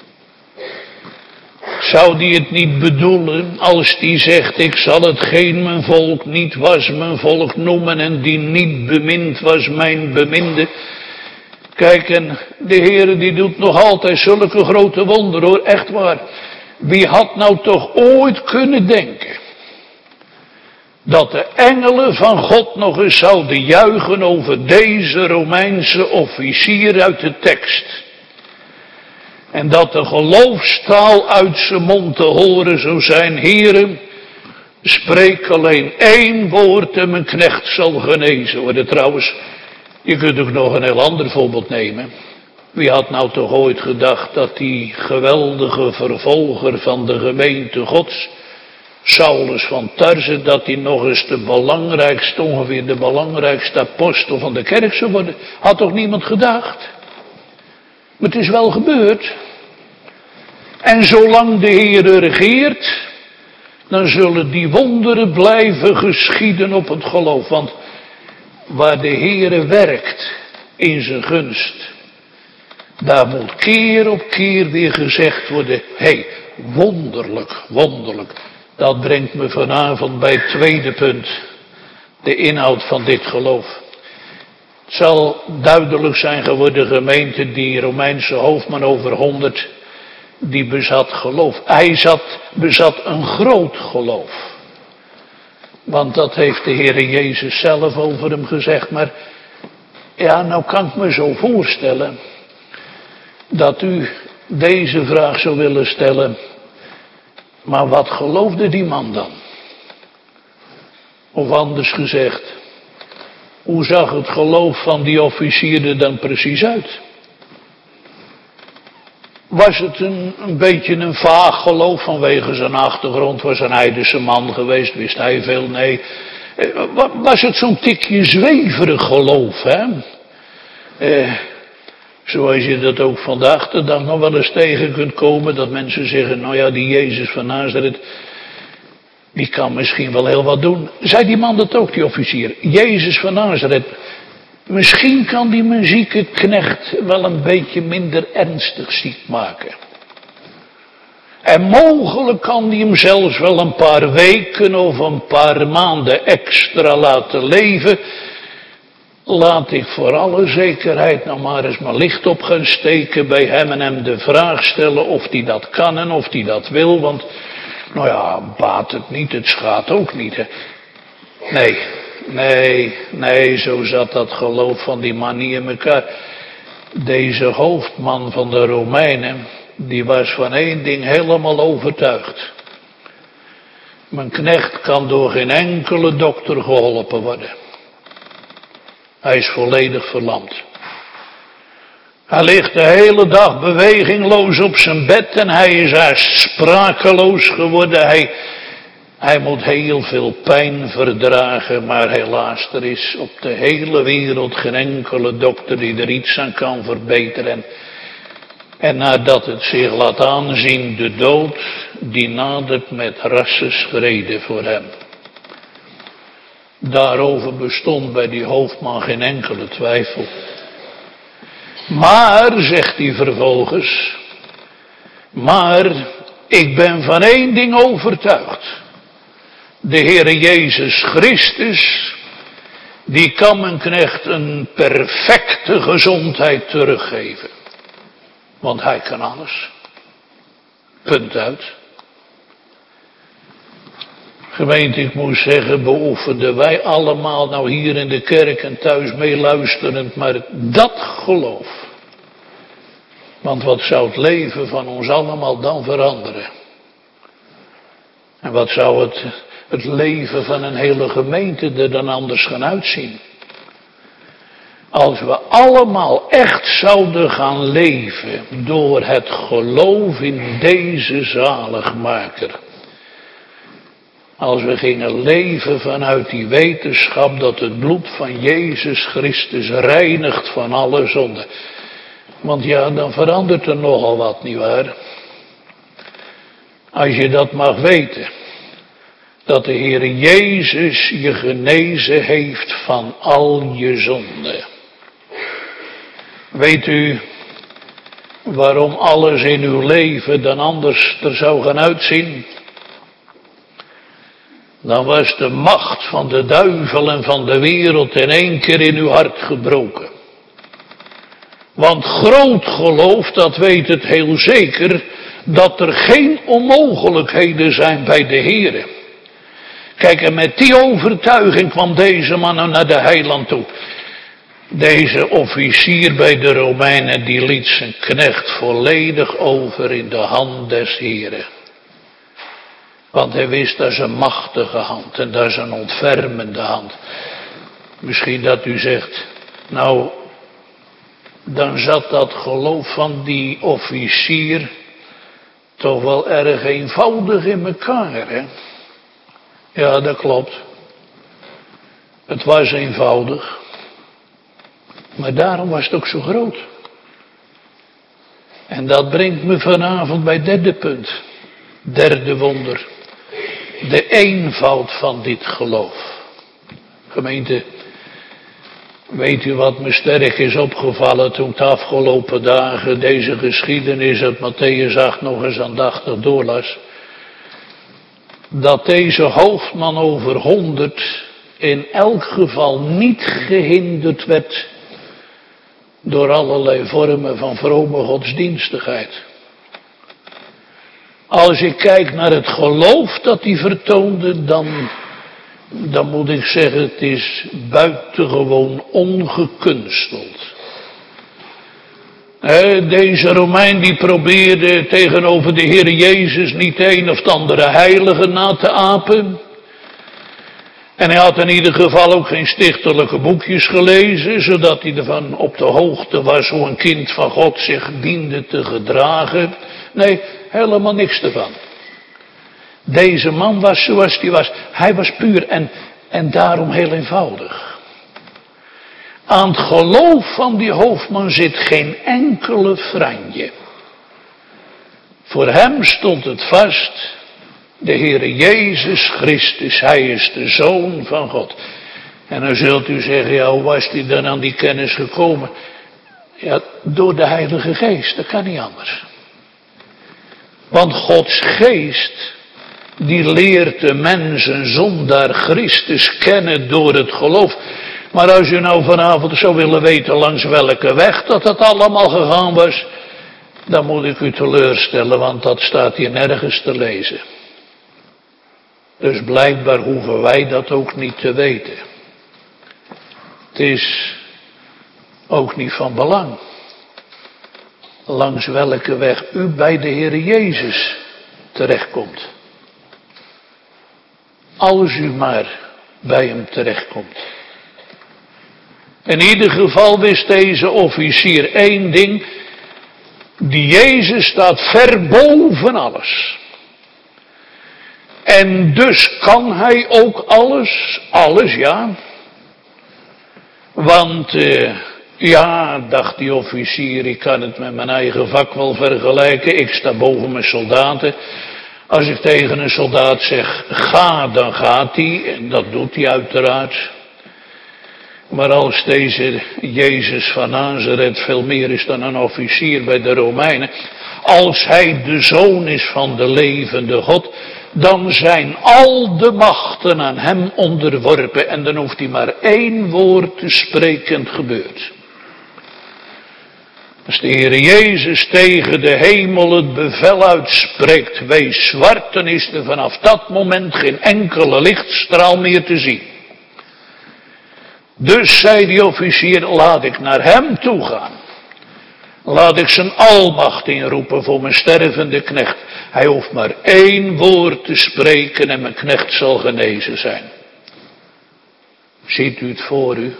Zou die het niet bedoelen als die zegt, ik zal hetgeen mijn volk niet was mijn volk noemen en die niet bemind was mijn beminde. Kijk, en de Heere die doet nog altijd zulke grote wonderen hoor, echt waar. Wie had nou toch ooit kunnen denken dat de engelen van God nog eens zouden juichen over deze Romeinse officier uit de tekst. En dat de geloofstaal uit zijn mond te horen zou zijn: Heere, spreek alleen één woord en mijn knecht zal genezen worden. Trouwens, je kunt ook nog een heel ander voorbeeld nemen. Wie had nou toch ooit gedacht dat die geweldige vervolger van de gemeente Gods, Saulus van Tarse, dat hij nog eens de belangrijkste, ongeveer de belangrijkste apostel van de kerk zou worden? Had toch niemand gedacht? Maar het is wel gebeurd. En zolang de Heer regeert, dan zullen die wonderen blijven geschieden op het geloof. Want waar de Heer werkt in zijn gunst, daar moet keer op keer weer gezegd worden: hé, hey, wonderlijk, wonderlijk. Dat brengt me vanavond bij het tweede punt. De inhoud van dit geloof. Het zal duidelijk zijn geworden, gemeente, die Romeinse hoofdman over honderd, die bezat geloof. Hij zat, bezat een groot geloof. Want dat heeft de Heer Jezus zelf over hem gezegd. Maar ja, nou kan ik me zo voorstellen dat u deze vraag zou willen stellen: maar wat geloofde die man dan? Of anders gezegd, hoe zag het geloof van die officier er dan precies uit? Was het een, een beetje een vaag geloof vanwege zijn achtergrond? Was een heidense man geweest, wist hij veel? Nee. Was het zo'n tikje zweverig geloof, hè? Eh, zoals je dat ook vandaag de dag nog wel eens tegen kunt komen, dat mensen zeggen: nou ja, die Jezus van Nazareth, die kan misschien wel heel wat doen. Zei die man dat ook, die officier? Jezus van Nazareth, misschien kan die mijn zieke knecht wel een beetje minder ernstig ziek maken. En mogelijk kan die hem zelfs wel een paar weken of een paar maanden extra laten leven. Laat ik voor alle zekerheid nou maar eens mijn licht op gaan steken bij hem en hem de vraag stellen of hij dat kan en of hij dat wil. Want, nou ja, baat het niet, het schaadt ook niet, hè. Nee, nee, nee, zo zat dat geloof van die man niet in elkaar. Deze hoofdman van de Romeinen, die was van één ding helemaal overtuigd. Mijn knecht kan door geen enkele dokter geholpen worden. Hij is volledig verlamd. Hij ligt de hele dag bewegingloos op zijn bed en hij is haast sprakeloos geworden. Hij, hij moet heel veel pijn verdragen, maar helaas, er is op de hele wereld geen enkele dokter die er iets aan kan verbeteren. En nadat het zich laat aanzien, de dood, die nadert met rasse schreden voor hem. Daarover bestond bij die hoofdman geen enkele twijfel. Maar, zegt hij vervolgens, maar ik ben van één ding overtuigd. De Heere Jezus Christus, die kan mijn knecht een perfecte gezondheid teruggeven. Want hij kan alles. Punt uit. Gemeente, ik moet zeggen, beoefenden wij allemaal nou hier in de kerk en thuis meeluisterend maar dat geloof. Want wat zou het leven van ons allemaal dan veranderen? En wat zou het, het leven van een hele gemeente er dan anders gaan uitzien? Als we allemaal echt zouden gaan leven door het geloof in deze zaligmaker. Als we gingen leven vanuit die wetenschap dat het bloed van Jezus Christus reinigt van alle zonde. Want ja, dan verandert er nogal wat, nietwaar? Als je dat mag weten. Dat de Heer Jezus je genezen heeft van al je zonden. Weet u waarom alles in uw leven dan anders er zou gaan uitzien? Dan was de macht van de duivel en van de wereld in één keer in uw hart gebroken. Want groot geloof, dat weet het heel zeker, dat er geen onmogelijkheden zijn bij de Heere. Kijk, en met die overtuiging kwam deze man naar de heiland toe. Deze officier bij de Romeinen, die liet zijn knecht volledig over in de hand des Heren. Want hij wist, dat is een machtige hand en dat is een ontfermende hand. Misschien dat u zegt, nou, dan zat dat geloof van die officier toch wel erg eenvoudig in elkaar, hè? Ja, dat klopt. Het was eenvoudig. Maar daarom was het ook zo groot. En dat brengt me vanavond bij het derde punt. Derde wonder. De eenvoud van dit geloof. Gemeente, weet u wat me sterk is opgevallen toen ik de afgelopen dagen deze geschiedenis uit Mattheüs acht nog eens aandachtig doorlas? Dat deze hoofdman over honderd in elk geval niet gehinderd werd door allerlei vormen van vrome godsdienstigheid. Als ik kijk naar het geloof dat hij vertoonde, dan, dan moet ik zeggen, het is buitengewoon ongekunsteld. Deze Romein die probeerde tegenover de Heer Jezus niet een of andere heilige na te apen. En hij had in ieder geval ook geen stichtelijke boekjes gelezen, zodat hij ervan op de hoogte was hoe een kind van God zich diende te gedragen. Nee, helemaal niks ervan. Deze man was zoals hij was. Hij was puur en, en daarom heel eenvoudig. Aan het geloof van die hoofdman zit geen enkele franje. Voor hem stond het vast. De Heere Jezus Christus, Hij is de Zoon van God. En dan zult u zeggen, ja, hoe was hij dan aan die kennis gekomen? Ja, door de Heilige Geest, dat kan niet anders. Want Gods Geest, die leert de mensen zonder Christus kennen door het geloof. Maar als u nou vanavond zou willen weten langs welke weg dat het allemaal gegaan was, dan moet ik u teleurstellen, want dat staat hier nergens te lezen. Dus blijkbaar hoeven wij dat ook niet te weten. Het is ook niet van belang. Langs welke weg u bij de Heer Jezus terechtkomt. Als u maar bij hem terechtkomt. In ieder geval wist deze officier één ding. Die Jezus staat ver boven alles. En dus kan hij ook alles, alles ja. Want, uh, ja, dacht die officier, ik kan het met mijn eigen vak wel vergelijken. Ik sta boven mijn soldaten. Als ik tegen een soldaat zeg, ga, dan gaat hij. En dat doet hij uiteraard. Maar als deze Jezus van Nazareth veel meer is dan een officier bij de Romeinen. Als hij de zoon is van de levende God, dan zijn al de machten aan hem onderworpen. En dan hoeft hij maar één woord te spreken, het gebeurt. Als de Heer Jezus tegen de hemel het bevel uitspreekt, wees zwart, dan is er vanaf dat moment geen enkele lichtstraal meer te zien. Dus zei die officier, laat ik naar hem toe gaan. Laat ik zijn almacht inroepen voor mijn stervende knecht. Hij hoeft maar één woord te spreken en mijn knecht zal genezen zijn. Ziet u het voor u?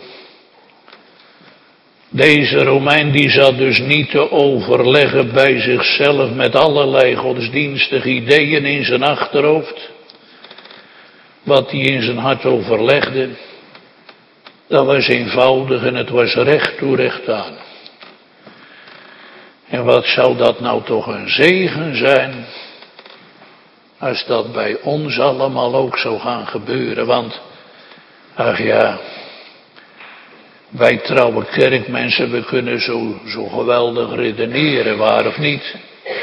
Deze Romein die zat dus niet te overleggen bij zichzelf met allerlei godsdienstige ideeën in zijn achterhoofd. Wat hij in zijn hart overlegde, dat was eenvoudig en het was recht toe recht aan. En wat zou dat nou toch een zegen zijn, als dat bij ons allemaal ook zou gaan gebeuren. Want, ach ja, wij trouwe kerkmensen, we kunnen zo, zo geweldig redeneren, waar of niet.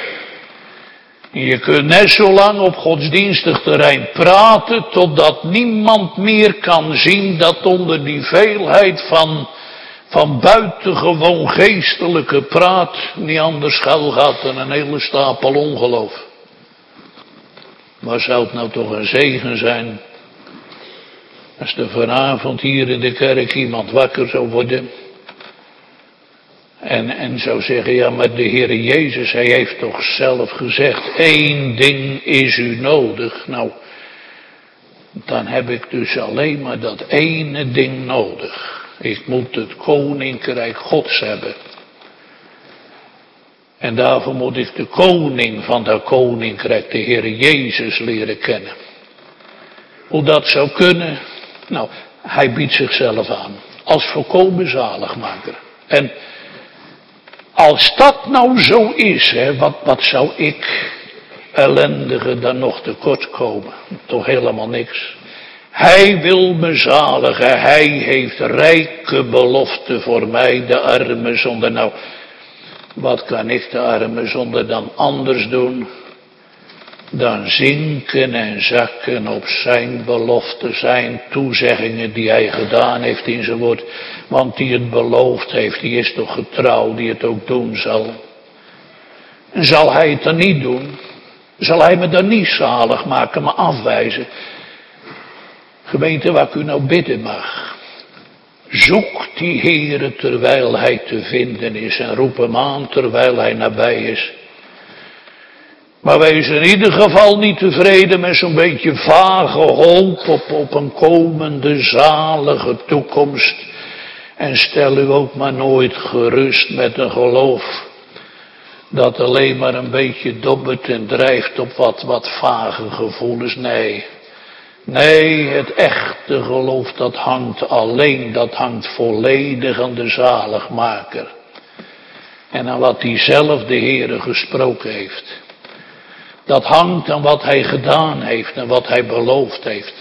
Je kunt net zo lang op godsdienstig terrein praten, totdat niemand meer kan zien dat onder die veelheid van, van buitengewoon geestelijke praat niet anders schuil gaat dan een hele stapel ongeloof. Maar zou het nou toch een zegen zijn, als er vanavond hier in de kerk iemand wakker zou worden, En, en zou zeggen, ja, maar de Heere Jezus, hij heeft toch zelf gezegd, één ding is u nodig. Nou, dan heb ik dus alleen maar dat ene ding nodig. Ik moet het koninkrijk Gods hebben. En daarvoor moet ik de koning van dat koninkrijk, de Heere Jezus, leren kennen. Hoe dat zou kunnen? Nou, hij biedt zichzelf aan. Als volkomen zaligmaker. En als dat nou zo is, hè, wat, wat zou ik, ellendige, dan nog tekort komen? Toch helemaal niks. Hij wil me zaligen. Hij heeft rijke beloften voor mij, de arme zonde. Nou, wat kan ik de arme zonde dan anders doen? Dan zinken en zakken op zijn beloften, zijn toezeggingen die hij gedaan heeft in zijn woord. Want die het beloofd heeft, die is toch getrouw, die het ook doen zal. En zal hij het dan niet doen? Zal hij me dan niet zalig maken, maar afwijzen? Gemeente, waar ik u nou bidden mag. Zoek die Heere terwijl hij te vinden is en roep hem aan terwijl hij nabij is. Maar wees in ieder geval niet tevreden met zo'n beetje vage hoop op, op een komende zalige toekomst. En stel u ook maar nooit gerust met een geloof dat alleen maar een beetje dobbert en drijft op wat, wat vage gevoelens. Nee, nee, het echte geloof dat hangt alleen, dat hangt volledig aan de zaligmaker. En aan wat hij zelf de Heere gesproken heeft. Dat hangt aan wat hij gedaan heeft en wat hij beloofd heeft.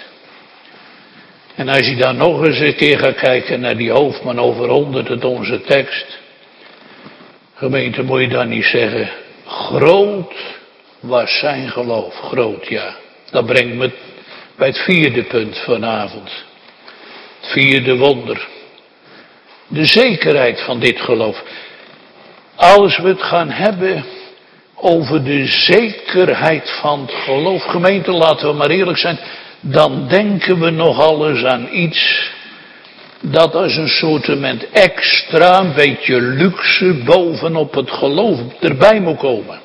En als je dan nog eens een keer gaat kijken naar die hoofdman over honderd, het onze tekst. Gemeente, moet je dan niet zeggen, groot was zijn geloof. Groot, ja. Dat brengt me bij het vierde punt vanavond. Het vierde wonder. De zekerheid van dit geloof. Als we het gaan hebben over de zekerheid van het geloof. Gemeente, laten we maar eerlijk zijn. Dan denken we nogal eens aan iets dat als een soortement extra, een beetje luxe bovenop het geloof erbij moet komen.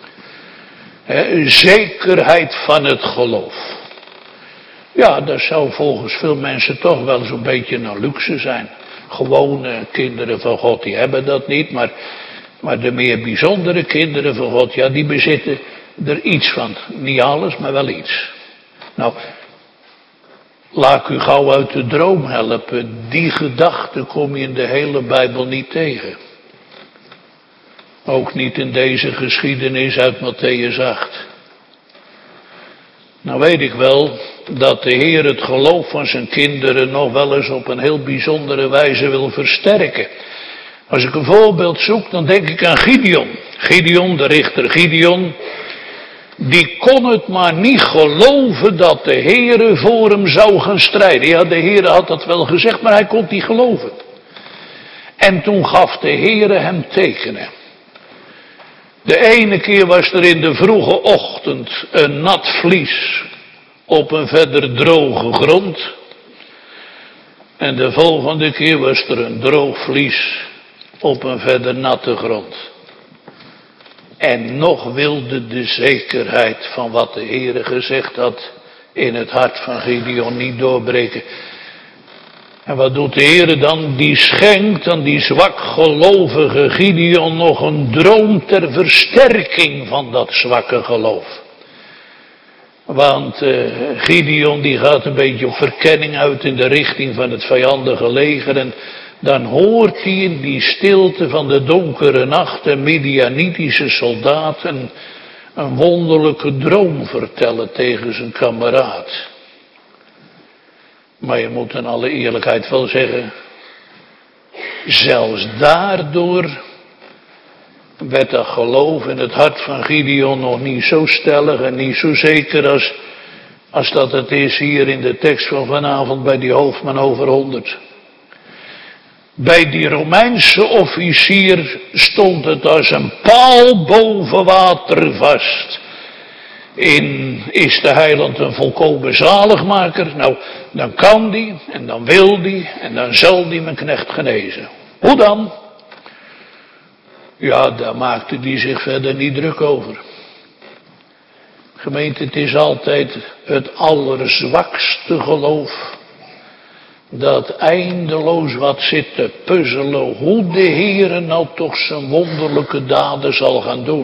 He, zekerheid van het geloof. Ja, dat zou volgens veel mensen toch wel zo'n beetje een luxe zijn. Gewone kinderen van God, die hebben dat niet, maar, maar de meer bijzondere kinderen van God, ja, die bezitten er iets van. Niet alles, maar wel iets. Nou, laat ik u gauw uit de droom helpen. Die gedachte kom je in de hele Bijbel niet tegen. Ook niet in deze geschiedenis uit Mattheüs acht. Nou weet ik wel dat de Heer het geloof van zijn kinderen nog wel eens op een heel bijzondere wijze wil versterken. Als ik een voorbeeld zoek, dan denk ik aan Gideon. Gideon, de richter Gideon. Die kon het maar niet geloven dat de Heere voor hem zou gaan strijden. Ja, de Heere had dat wel gezegd, maar hij kon het niet geloven. En toen gaf de Heere hem tekenen. De ene keer was er in de vroege ochtend een nat vlies op een verder droge grond. En de volgende keer was er een droog vlies op een verder natte grond. En nog wilde de zekerheid van wat de Heere gezegd had in het hart van Gideon niet doorbreken. En wat doet de Heere dan? Die schenkt aan die zwakgelovige Gideon nog een droom ter versterking van dat zwakke geloof. Want uh, Gideon die gaat een beetje op verkenning uit in de richting van het vijandige leger. En dan hoort hij in die stilte van de donkere nacht een Midianitische soldaat een, een wonderlijke droom vertellen tegen zijn kameraad. Maar je moet in alle eerlijkheid wel zeggen, zelfs daardoor werd dat geloof in het hart van Gideon nog niet zo stellig en niet zo zeker als, als dat het is hier in de tekst van vanavond bij die hoofdman over honderd. Bij die Romeinse officier stond het als een paal boven water vast. In, is de heiland een volkomen zaligmaker? Nou, dan kan die, en dan wil die, en dan zal die mijn knecht genezen. Hoe dan? Ja, daar maakte hij zich verder niet druk over. Gemeente, het is altijd het allerzwakste geloof dat eindeloos wat zit te puzzelen hoe de Heere nou toch zijn wonderlijke daden zal gaan doen.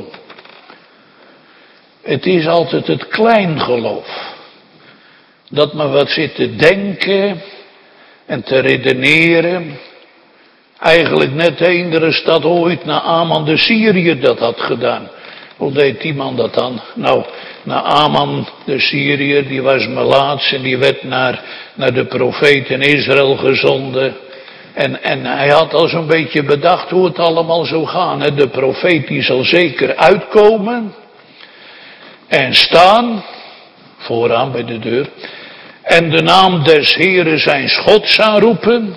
Het is altijd het klein geloof dat men wat zit te denken en te redeneren. Eigenlijk net eendere dat ooit Naaman de Syriër dat had gedaan. Hoe deed die man dat dan? Nou, Naaman de Syriër, die was melaats en die werd naar, naar de profeet in Israël gezonden. En, en hij had al zo'n beetje bedacht hoe het allemaal zou gaan. Hè? De profeet die zal zeker uitkomen en staan, vooraan bij de deur, en de naam des Heeren zijn Gods aanroepen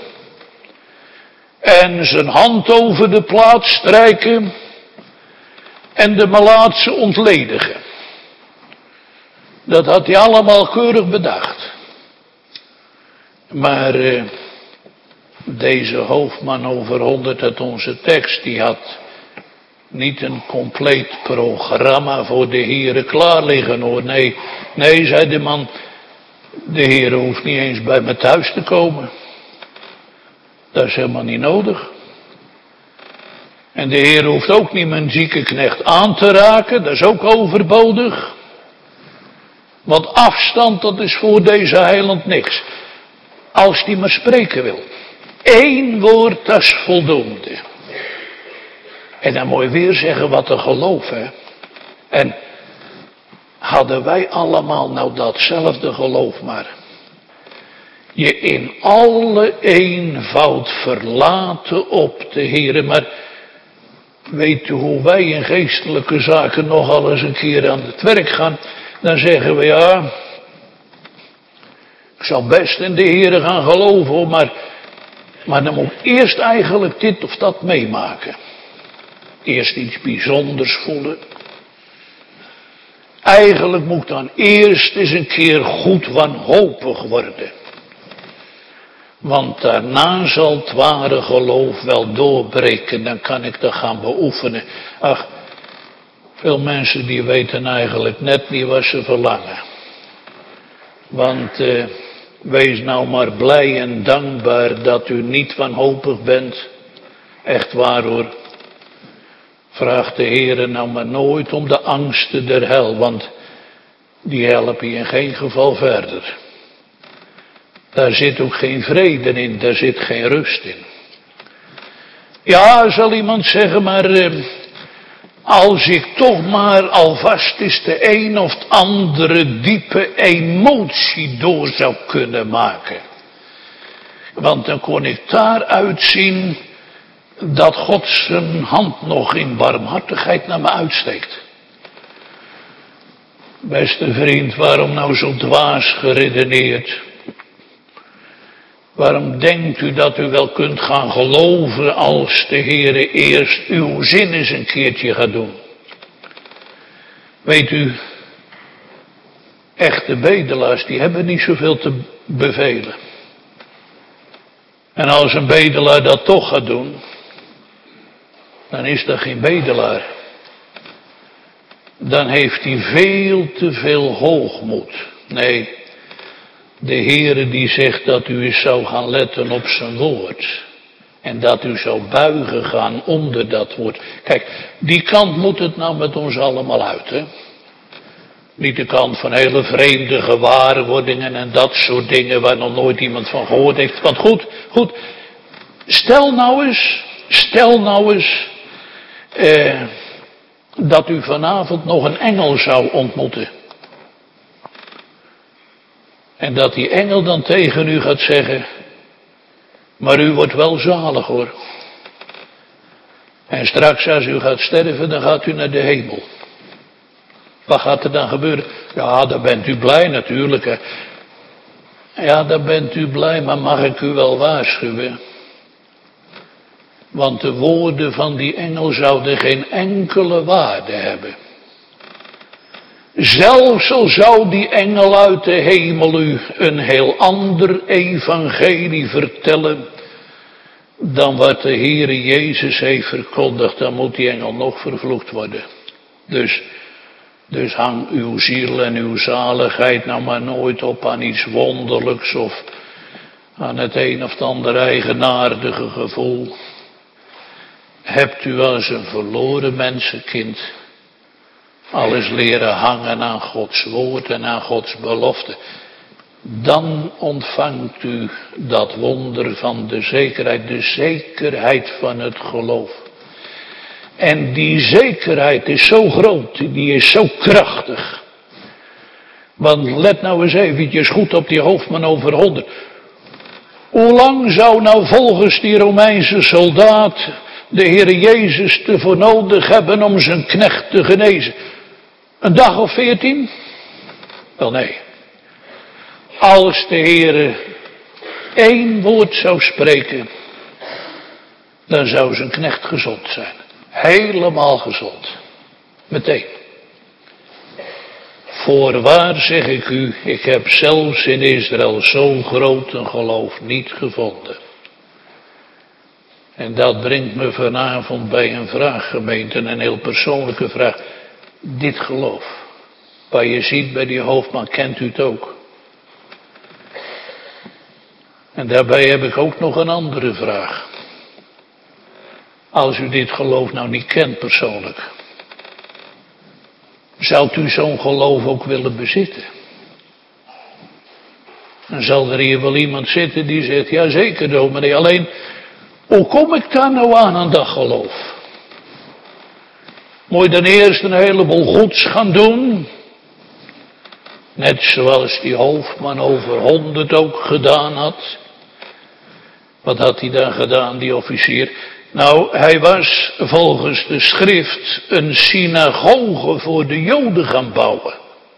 en zijn hand over de plaats strijken en de melaatse ontledigen. Dat had hij allemaal keurig bedacht. Maar uh, deze hoofdman over honderd uit onze tekst, die had niet een compleet programma voor de Heere klaar liggen hoor. Nee, nee, zei de man, de Heere hoeft niet eens bij me thuis te komen. Dat is helemaal niet nodig. En de Heer hoeft ook niet mijn zieke knecht aan te raken, dat is ook overbodig. Want afstand, dat is voor deze heiland niks. Als die maar spreken wil. Eén woord, dat is voldoende. En dan moet je weer zeggen wat een geloof, hè. En hadden wij allemaal nou datzelfde geloof maar. Je in alle eenvoud verlaten op de Heere. Maar weet u hoe wij in geestelijke zaken nogal eens een keer aan het werk gaan? Dan zeggen we ja, ik zal best in de Heere gaan geloven, maar, maar dan moet ik eerst eigenlijk dit of dat meemaken. Eerst iets bijzonders voelen. Eigenlijk moet ik dan eerst eens een keer goed wanhopig worden. Want daarna zal het ware geloof wel doorbreken, dan kan ik dat gaan beoefenen. Ach, veel mensen die weten eigenlijk net niet wat ze verlangen. Want uh, wees nou maar blij en dankbaar dat u niet wanhopig bent. Echt waar hoor. Vraag de Heere nou maar nooit om de angsten der hel, want die helpen je in geen geval verder. Daar zit ook geen vrede in, daar zit geen rust in. Ja, zal iemand zeggen, maar eh, als ik toch maar alvast eens de een of andere diepe emotie door zou kunnen maken. Want dan kon ik daaruit zien dat God zijn hand nog in barmhartigheid naar me uitsteekt. Beste vriend, waarom nou zo dwaas geredeneerd? Waarom denkt u dat u wel kunt gaan geloven als de Heere eerst uw zin eens een keertje gaat doen? Weet u, echte bedelaars die hebben niet zoveel te bevelen. En als een bedelaar dat toch gaat doen, dan is dat geen bedelaar. Dan heeft hij veel te veel hoogmoed. Nee, de Heere die zegt dat u eens zou gaan letten op zijn woord. En dat u zou buigen gaan onder dat woord. Kijk, die kant moet het nou met ons allemaal uit, hè. Niet de kant van hele vreemde gewaarwordingen en dat soort dingen waar nog nooit iemand van gehoord heeft. Want goed, goed, stel nou eens, stel nou eens, eh, dat u vanavond nog een engel zou ontmoeten. En dat die engel dan tegen u gaat zeggen, maar u wordt wel zalig hoor. En straks als u gaat sterven, dan gaat u naar de hemel. Wat gaat er dan gebeuren? Ja, dan bent u blij natuurlijk. Hè. Ja, dan bent u blij, maar mag ik u wel waarschuwen? Want de woorden van die engel zouden geen enkele waarde hebben. Zelfs al zou die engel uit de hemel u een heel ander evangelie vertellen, dan wat de Heere Jezus heeft verkondigd, dan moet die engel nog vervloekt worden. Dus, dus hang uw ziel en uw zaligheid nou maar nooit op aan iets wonderlijks of aan het een of het andere eigenaardige gevoel. Hebt u als een verloren mensenkind alles leren hangen aan Gods woord en aan Gods belofte, dan ontvangt u dat wonder van de zekerheid, de zekerheid van het geloof. En die zekerheid is zo groot, die is zo krachtig. Want let nou eens eventjes goed op die hoofdman over honderd. Hoe lang zou nou volgens die Romeinse soldaat de Heer Jezus te voor nodig hebben om zijn knecht te genezen? Een dag of veertien? Wel nee. Als de Heer één woord zou spreken, dan zou zijn knecht gezond zijn. Helemaal gezond. Meteen. Voorwaar zeg ik u, ik heb zelfs in Israël zo'n groot een geloof niet gevonden. En dat brengt me vanavond bij een vraag, gemeente, een heel persoonlijke vraag. Dit geloof, wat je ziet bij die hoofdman, kent u het ook? En daarbij heb ik ook nog een andere vraag. Als u dit geloof nou niet kent persoonlijk, zou u zo'n geloof ook willen bezitten? Dan zal er hier wel iemand zitten die zegt, ja zeker dominee, alleen hoe kom ik daar nou aan aan dat geloof? Moet je dan eerst een heleboel goeds gaan doen? Net zoals die hoofdman over honderd ook gedaan had. Wat had hij dan gedaan, die officier? Nou, hij was volgens de schrift een synagoge voor de Joden gaan bouwen.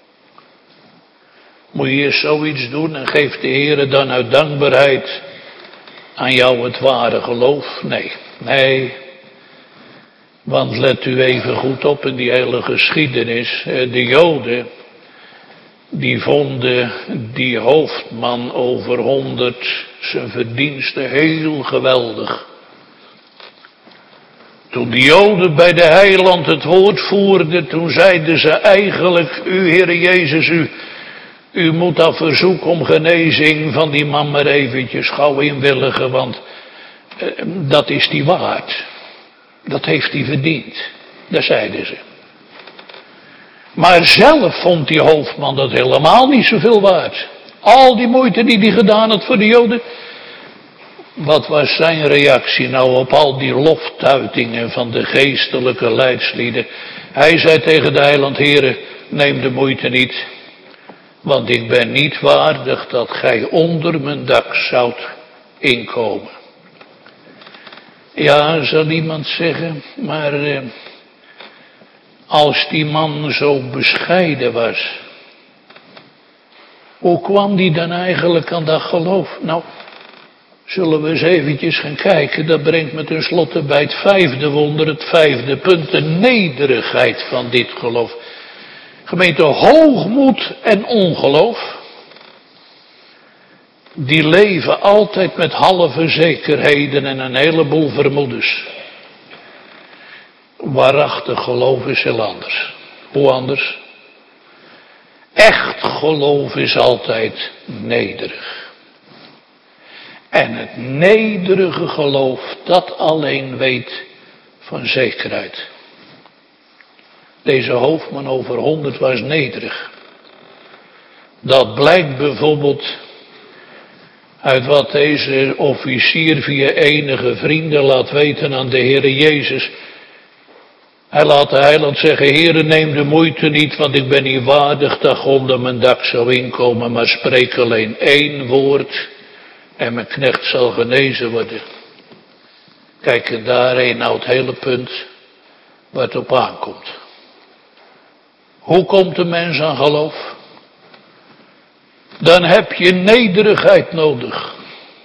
Moet je eerst zoiets doen en geeft de Heer dan uit dankbaarheid aan jou het ware geloof? Nee, nee. Want let u even goed op in die hele geschiedenis. De Joden, die vonden die hoofdman over honderd zijn verdiensten heel geweldig. Toen de Joden bij de heiland het woord voerden, toen zeiden ze eigenlijk, u Heere Jezus, u, u moet dat verzoek om genezing van die man maar eventjes gauw inwilligen, want eh, dat is die waard. Dat heeft hij verdiend. Dat zeiden ze. Maar zelf vond die hoofdman dat helemaal niet zoveel waard. Al die moeite die hij gedaan had voor de Joden. Wat was zijn reactie nou op al die loftuitingen van de geestelijke leidslieden? Hij zei tegen de heiland, Heere, neem de moeite niet. Want ik ben niet waardig dat gij onder mijn dak zoudt inkomen. Ja, zal iemand zeggen, maar eh, als die man zo bescheiden was, hoe kwam die dan eigenlijk aan dat geloof? Nou, zullen we eens eventjes gaan kijken. Dat brengt me tenslotte bij het vijfde wonder, het vijfde punt, de nederigheid van dit geloof. Gemeente, hoogmoed en ongeloof, die leven altijd met halve zekerheden en een heleboel vermoedens. Waarachtig geloof is heel anders. Hoe anders? Echt geloof is altijd nederig. En het nederige geloof, dat alleen weet van zekerheid. Deze hoofdman over honderd was nederig. Dat blijkt bijvoorbeeld uit wat deze officier via enige vrienden laat weten aan de Heere Jezus. Hij laat de heiland zeggen, Heere, neem de moeite niet, want ik ben niet waardig dat God onder mijn dak zou inkomen, maar spreek alleen één woord en mijn knecht zal genezen worden. Kijk, en daarheen nou het hele punt waar het op aankomt. Hoe komt de mens aan geloof? Dan heb je nederigheid nodig.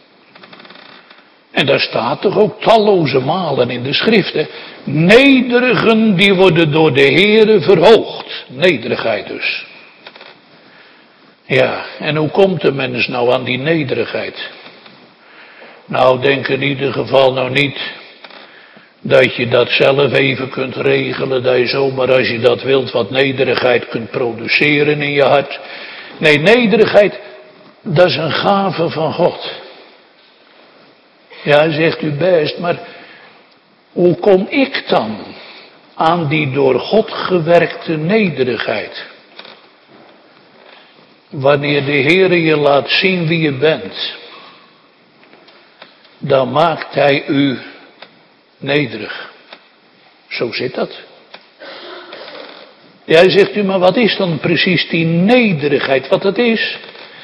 En daar staat toch ook talloze malen in de schriften. Nederigen die worden door de Heere verhoogd. Nederigheid dus. Ja, en hoe komt de mens nou aan die nederigheid? Nou, denk in ieder geval nou niet dat je dat zelf even kunt regelen, dat je zomaar als je dat wilt wat nederigheid kunt produceren in je hart. Nee, nederigheid, dat is een gave van God. Ja, zegt u best, maar hoe kom ik dan aan die door God gewerkte nederigheid? Wanneer de Heere je laat zien wie je bent, dan maakt Hij u nederig. Zo zit dat. Ja, zegt u, maar wat is dan precies die nederigheid? Wat het is?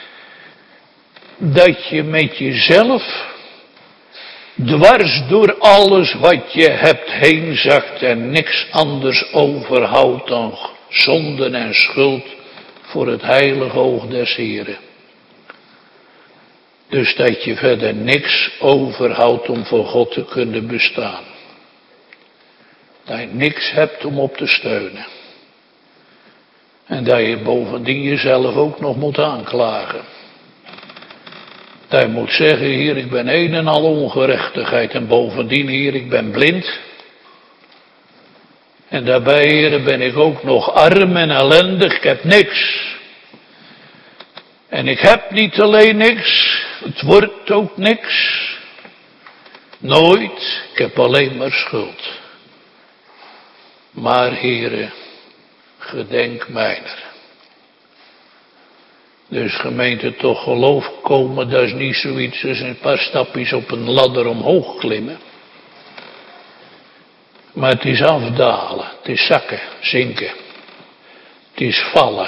Dat je met jezelf dwars door alles wat je hebt heen zakt en niks anders overhoudt dan zonden en schuld voor het heilige oog des Heren. Dus dat je verder niks overhoudt om voor God te kunnen bestaan. Dat je niks hebt om op te steunen. En dat je bovendien jezelf ook nog moet aanklagen. Dat je moet zeggen, Heer, ik ben een en al ongerechtigheid. En bovendien, Heer, ik ben blind. En daarbij, Heer, ben ik ook nog arm en ellendig. Ik heb niks. En ik heb niet alleen niks. Het wordt ook niks. Nooit. Ik heb alleen maar schuld. Maar, Heere, gedenk mijner. Dus gemeente, toch geloof komen, dat is niet zoiets als een paar stapjes op een ladder omhoog klimmen. Maar het is afdalen, het is zakken, zinken. Het is vallen.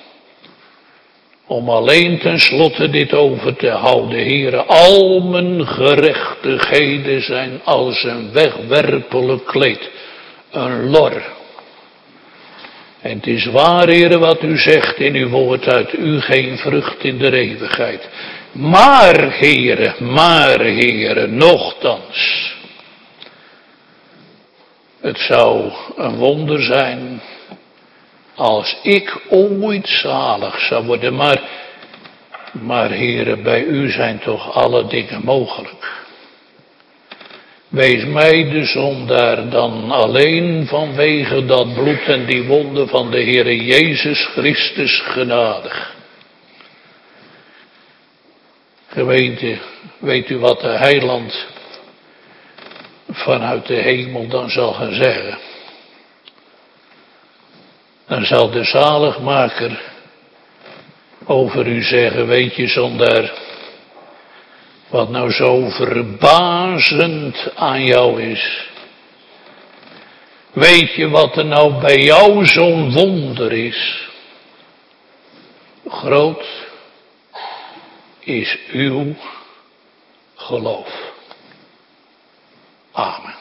Om alleen tenslotte dit over te houden, Heere, al mijn gerechtigheden zijn als een wegwerpelijk kleed, een lor. En het is waar, Heere, wat u zegt in uw woord, uit u geen vrucht in de eeuwigheid. Maar, Heere, maar, Heere, nochtans. Het zou een wonder zijn als ik ooit zalig zou worden. Maar, maar, Heere, bij u zijn toch alle dingen mogelijk. Wees mij de zondaar dan alleen vanwege dat bloed en die wonden van de Heere Jezus Christus genadig. Gemeente, weet u wat de heiland vanuit de hemel dan zal gaan zeggen? Dan zal de zaligmaker over u zeggen, weet je zondaar, wat nou zo verbazend aan jou is. Weet je wat er nou bij jou zo'n wonder is? Groot is uw geloof. Amen.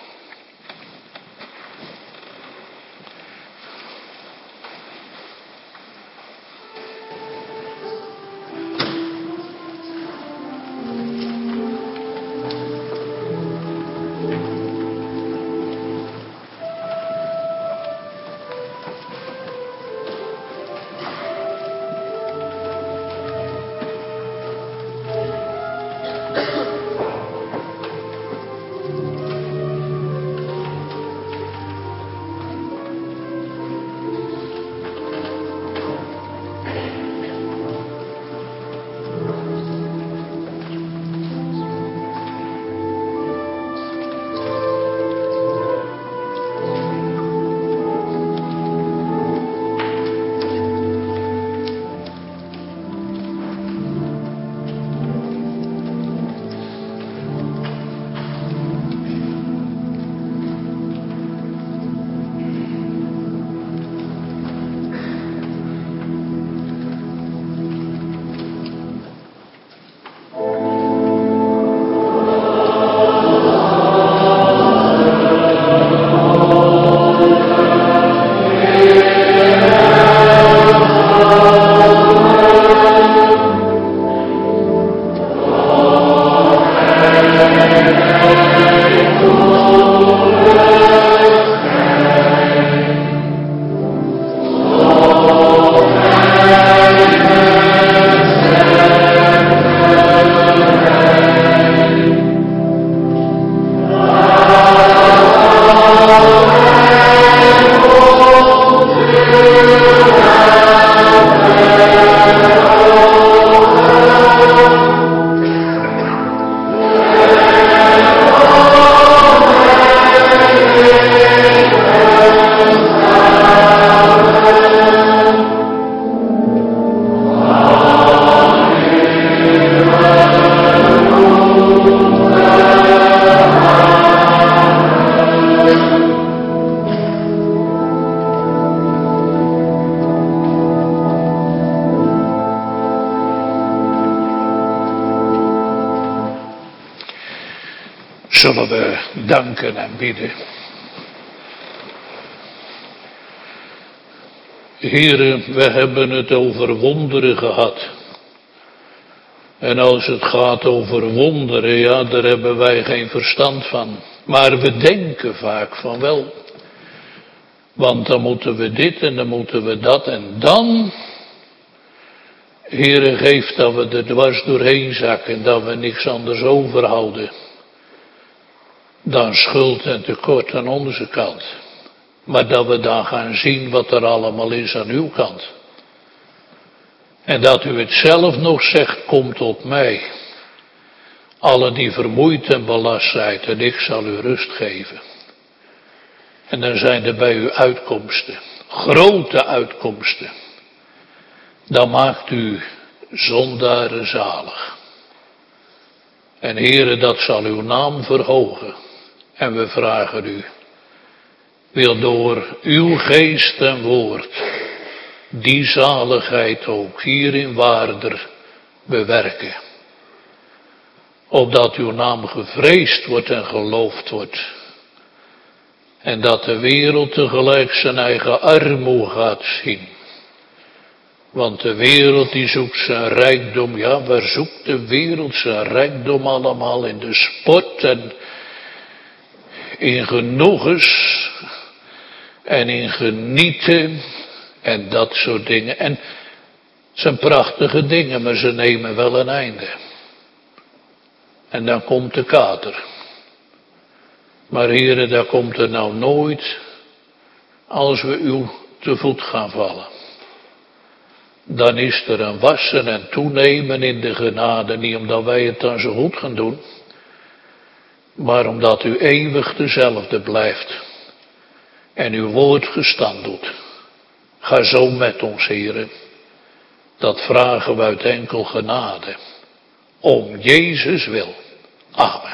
Zullen we danken en bidden. Heren, we hebben het over wonderen gehad. En als het gaat over wonderen, ja, daar hebben wij geen verstand van. Maar we denken vaak van wel. Want dan moeten we dit en dan moeten we dat. En dan, Heere, geef dat we er dwars doorheen zakken. Dat we niks anders overhouden dan schuld en tekort aan onze kant. Maar dat we dan gaan zien wat er allemaal is aan uw kant. En dat u het zelf nog zegt, kom tot mij. Alle die vermoeid en belast zijn, en ik zal u rust geven. En dan zijn er bij u uitkomsten, grote uitkomsten. Dan maakt u zondaren zalig. En Heere, dat zal uw naam verhogen. En we vragen u, wil door uw geest en woord die zaligheid ook hier in Waarder bewerken. Opdat uw naam gevreesd wordt en geloofd wordt. En dat de wereld tegelijk zijn eigen armoede gaat zien. Want de wereld die zoekt zijn rijkdom. Ja, waar zoekt de wereld zijn rijkdom allemaal? In de sport en in genoegens en in genieten en dat soort dingen. En het zijn prachtige dingen, maar ze nemen wel een einde. En dan komt de kater. Maar heren, daar komt er nou nooit als we u te voet gaan vallen. Dan is er een wassen en toenemen in de genade, niet omdat wij het dan zo goed gaan doen, maar omdat u eeuwig dezelfde blijft en uw woord gestand doet. Ga zo met ons, heren. Dat vragen we uit enkel genade. Om Jezus wil. Amen.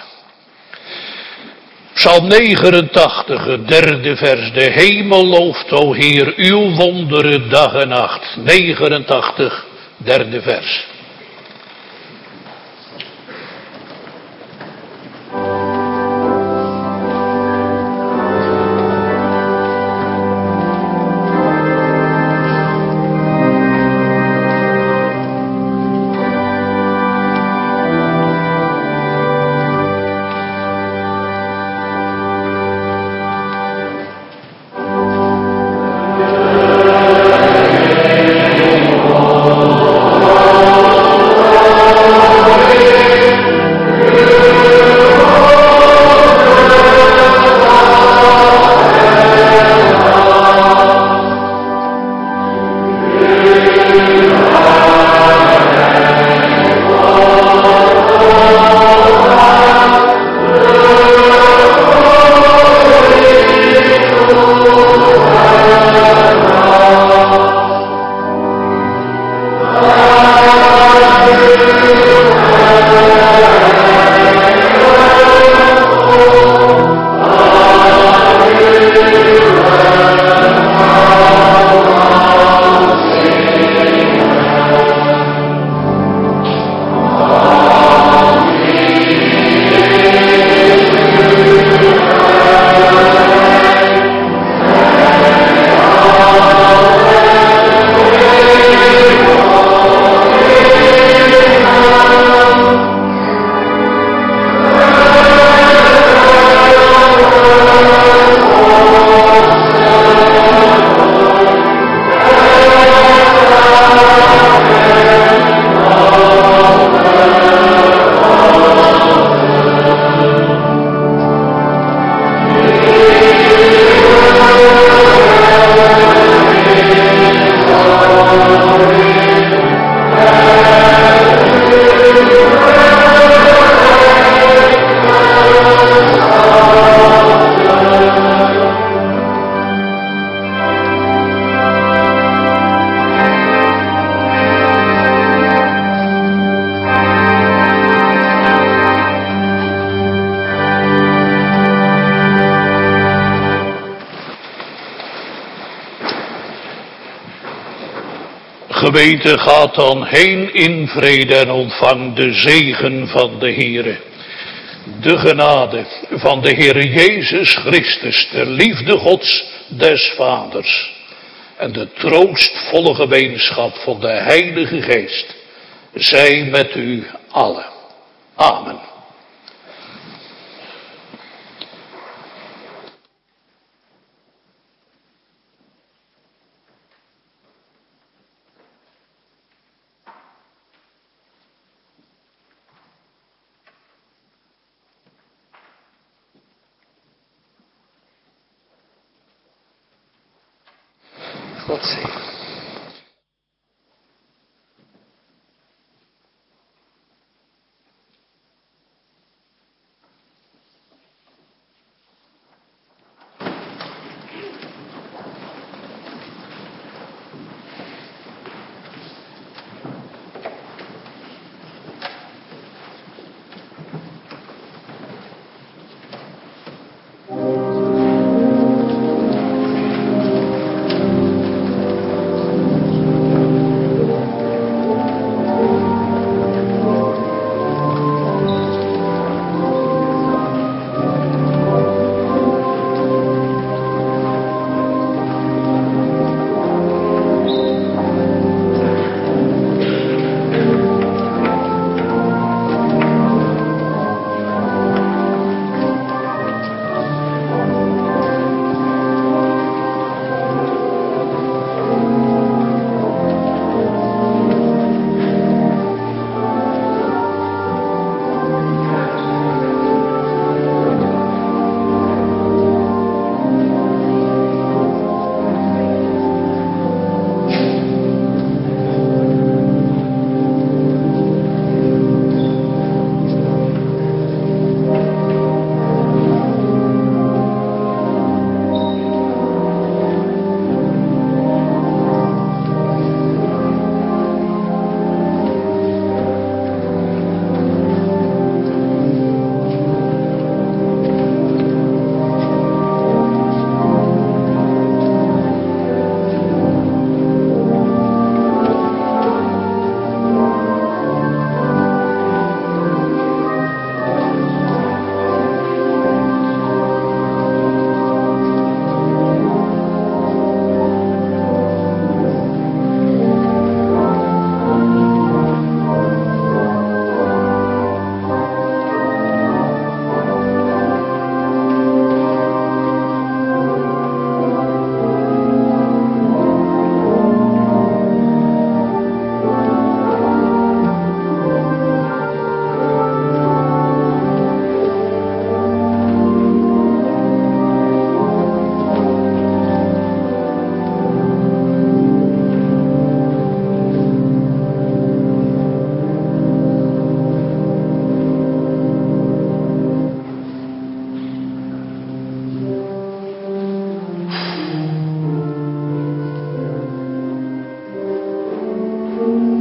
Psalm negenentachtig, het derde vers. De hemel looft, o Heer, uw wonderen dag en nacht. negenentachtig, derde vers. Gemeente, gaat dan heen in vrede en ontvang de zegen van de Heere. De genade van de Heer Jezus Christus, de liefde Gods des Vaders en de troostvolle gemeenschap van de Heilige Geest zij met u allen. Amen. God zegen. Thank you.